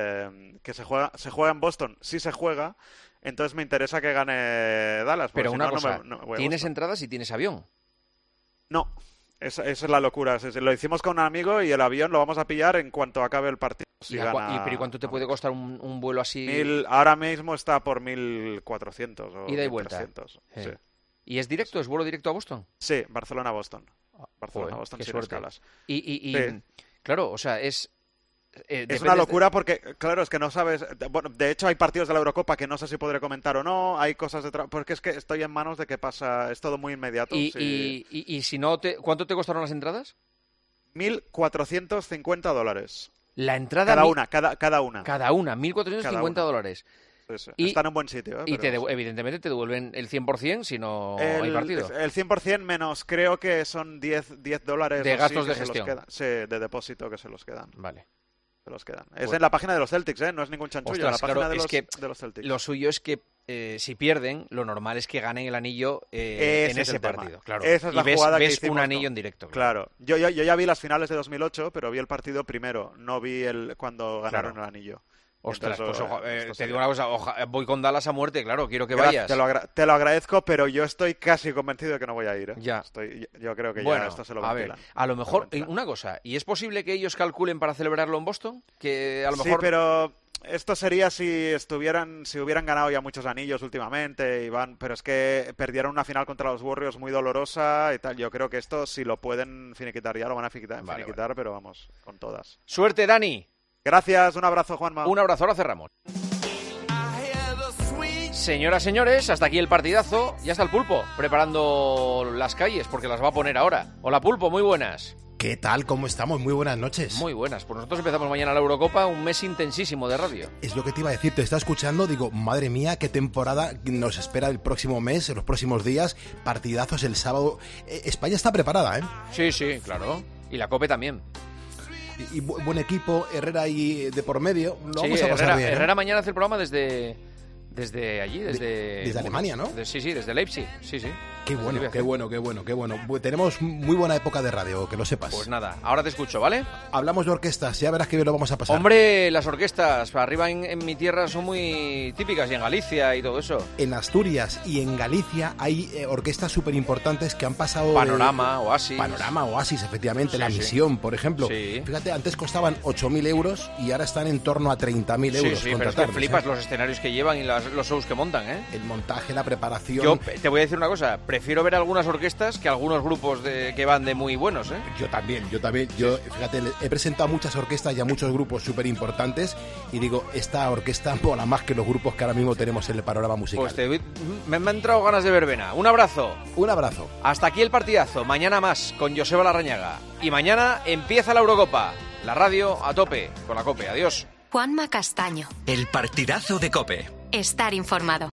eh, que se juega, se juega en Boston, sí se juega. Entonces me interesa que gane Dallas. Pero si una no, cosa, no me, no me ¿tienes entradas y tienes avión? No, esa, esa es la locura. Es, es, lo hicimos con un amigo y el avión lo vamos a pillar en cuanto acabe el partido. Si ¿Y, gana... ¿Y, pero ¿y cuánto te puede costar un, un vuelo así? Mil, ahora mismo está por mil cuatrocientos o ida y vuelta. mil trescientos. Sí. Sí. ¿Y es directo? ¿Es vuelo directo a Boston? Sí, Barcelona-Boston. Barcelona-Boston sin sin escalas. Y, y, y sí. claro, o sea, es... Eh, es una locura porque, claro, es que no sabes... Bueno, de hecho hay partidos de la Eurocopa que no sé si podré comentar o no, hay cosas de... Tra... Porque es que estoy en manos de que pasa... Es todo muy inmediato. ¿Y, sí. y, y, y si no te... ¿Cuánto te costaron las entradas? mil cuatrocientos cincuenta dólares. La entrada... Cada mi... una, cada, cada una. Cada una, mil cuatrocientos cincuenta dólares. Sí, sí. Y, está en un buen sitio. ¿eh? Y pero... te, evidentemente te devuelven el cien por ciento si no el, hay partido. El cien por ciento menos, creo que son diez dólares de gastos sí, de que gestión. Se los quedan. Sí, de depósito que se los quedan. Vale. Se los quedan. Es pues... en la página de los Celtics, ¿eh? No es ningún chanchullo. Ostras, la página claro, de, los, es que de los Celtics. Lo suyo es que eh, si pierden, lo normal es que ganen el anillo eh, ese en ese partido. Claro. Esa es la y ves, jugada ves que hicimos, un anillo ¿no? en directo. Claro. claro. Yo, yo, yo ya vi las finales de dos mil ocho, pero vi el partido primero. No vi el cuando ganaron claro. el anillo. Ostras, Entonces, pues ojo, eh, te sería... digo una cosa, oja, voy con Dallas a muerte, claro, quiero que Gracias, vayas. Te lo, agra te lo agradezco, pero yo estoy casi convencido de que no voy a ir. ¿eh? Ya. Estoy, yo creo que bueno, ya esto se lo a ventilan. ver, a lo mejor, lo una cosa, ¿y es posible que ellos calculen para celebrarlo en Boston? Que a lo mejor... Sí, pero esto sería si estuvieran, si hubieran ganado ya muchos anillos últimamente, Iván, pero es que perdieron una final contra los Warriors muy dolorosa y tal. Yo creo que esto, si lo pueden finiquitar ya, lo van a finiquitar, vale, finiquitar vale. pero vamos, con todas. Suerte, Dani. Gracias, un abrazo, Juanma. Un abrazo, ahora cerramos. Señoras, señores, hasta aquí el partidazo. Ya está el Pulpo preparando las calles porque las va a poner ahora. Hola, Pulpo, muy buenas. ¿Qué tal? ¿Cómo estamos? Muy buenas noches. Muy buenas. Pues nosotros empezamos mañana la Eurocopa, un mes intensísimo de radio. Es lo que te iba a decir, te está escuchando, digo, madre mía, qué temporada nos espera el próximo mes, en los próximos días, partidazos el sábado. Eh, España está preparada, ¿eh? Sí, sí, claro. Y la COPE también. Y, y bu buen equipo, Herrera y de por medio. Lo sí, vamos a pasar Herrera, bien, ¿eh? Herrera mañana hace el programa desde... Desde allí, desde... De, desde Alemania, ¿no? De, sí, sí, desde Leipzig, sí, sí. Qué bueno, qué bueno, qué bueno, qué bueno. Tenemos muy buena época de radio, que lo sepas. Pues nada, ahora te escucho, ¿vale? Hablamos de orquestas, ya verás que bien lo vamos a pasar. Hombre, las orquestas, arriba en, en mi tierra son muy típicas, y en Galicia y todo eso. En Asturias y en Galicia hay eh, orquestas súper importantes que han pasado... Panorama, de, Oasis. Panorama, Oasis, efectivamente. Sí, La sí. Misión, por ejemplo. Sí. Fíjate, antes costaban ocho mil euros y ahora están en torno a treinta mil euros. Sí, sí, pero es que flipas los escenarios que llevan y las, los shows que montan, ¿eh? El montaje, la preparación... Yo te voy a decir una cosa, prefiero ver algunas orquestas que algunos grupos de, que van de muy buenos, ¿eh? Yo también, yo también. Yo, fíjate, he presentado a muchas orquestas y a muchos grupos súper importantes y digo, esta orquesta mola más que los grupos que ahora mismo tenemos en el panorama musical. Pues te, me, me han entrado ganas de verbena. Un abrazo. Un abrazo. Hasta aquí el partidazo. Mañana más con Joseba Larrañaga. Y mañana empieza la Eurocopa. La radio a tope con la COPE. Adiós. Juanma Castaño. El partidazo de COPE. Estar informado.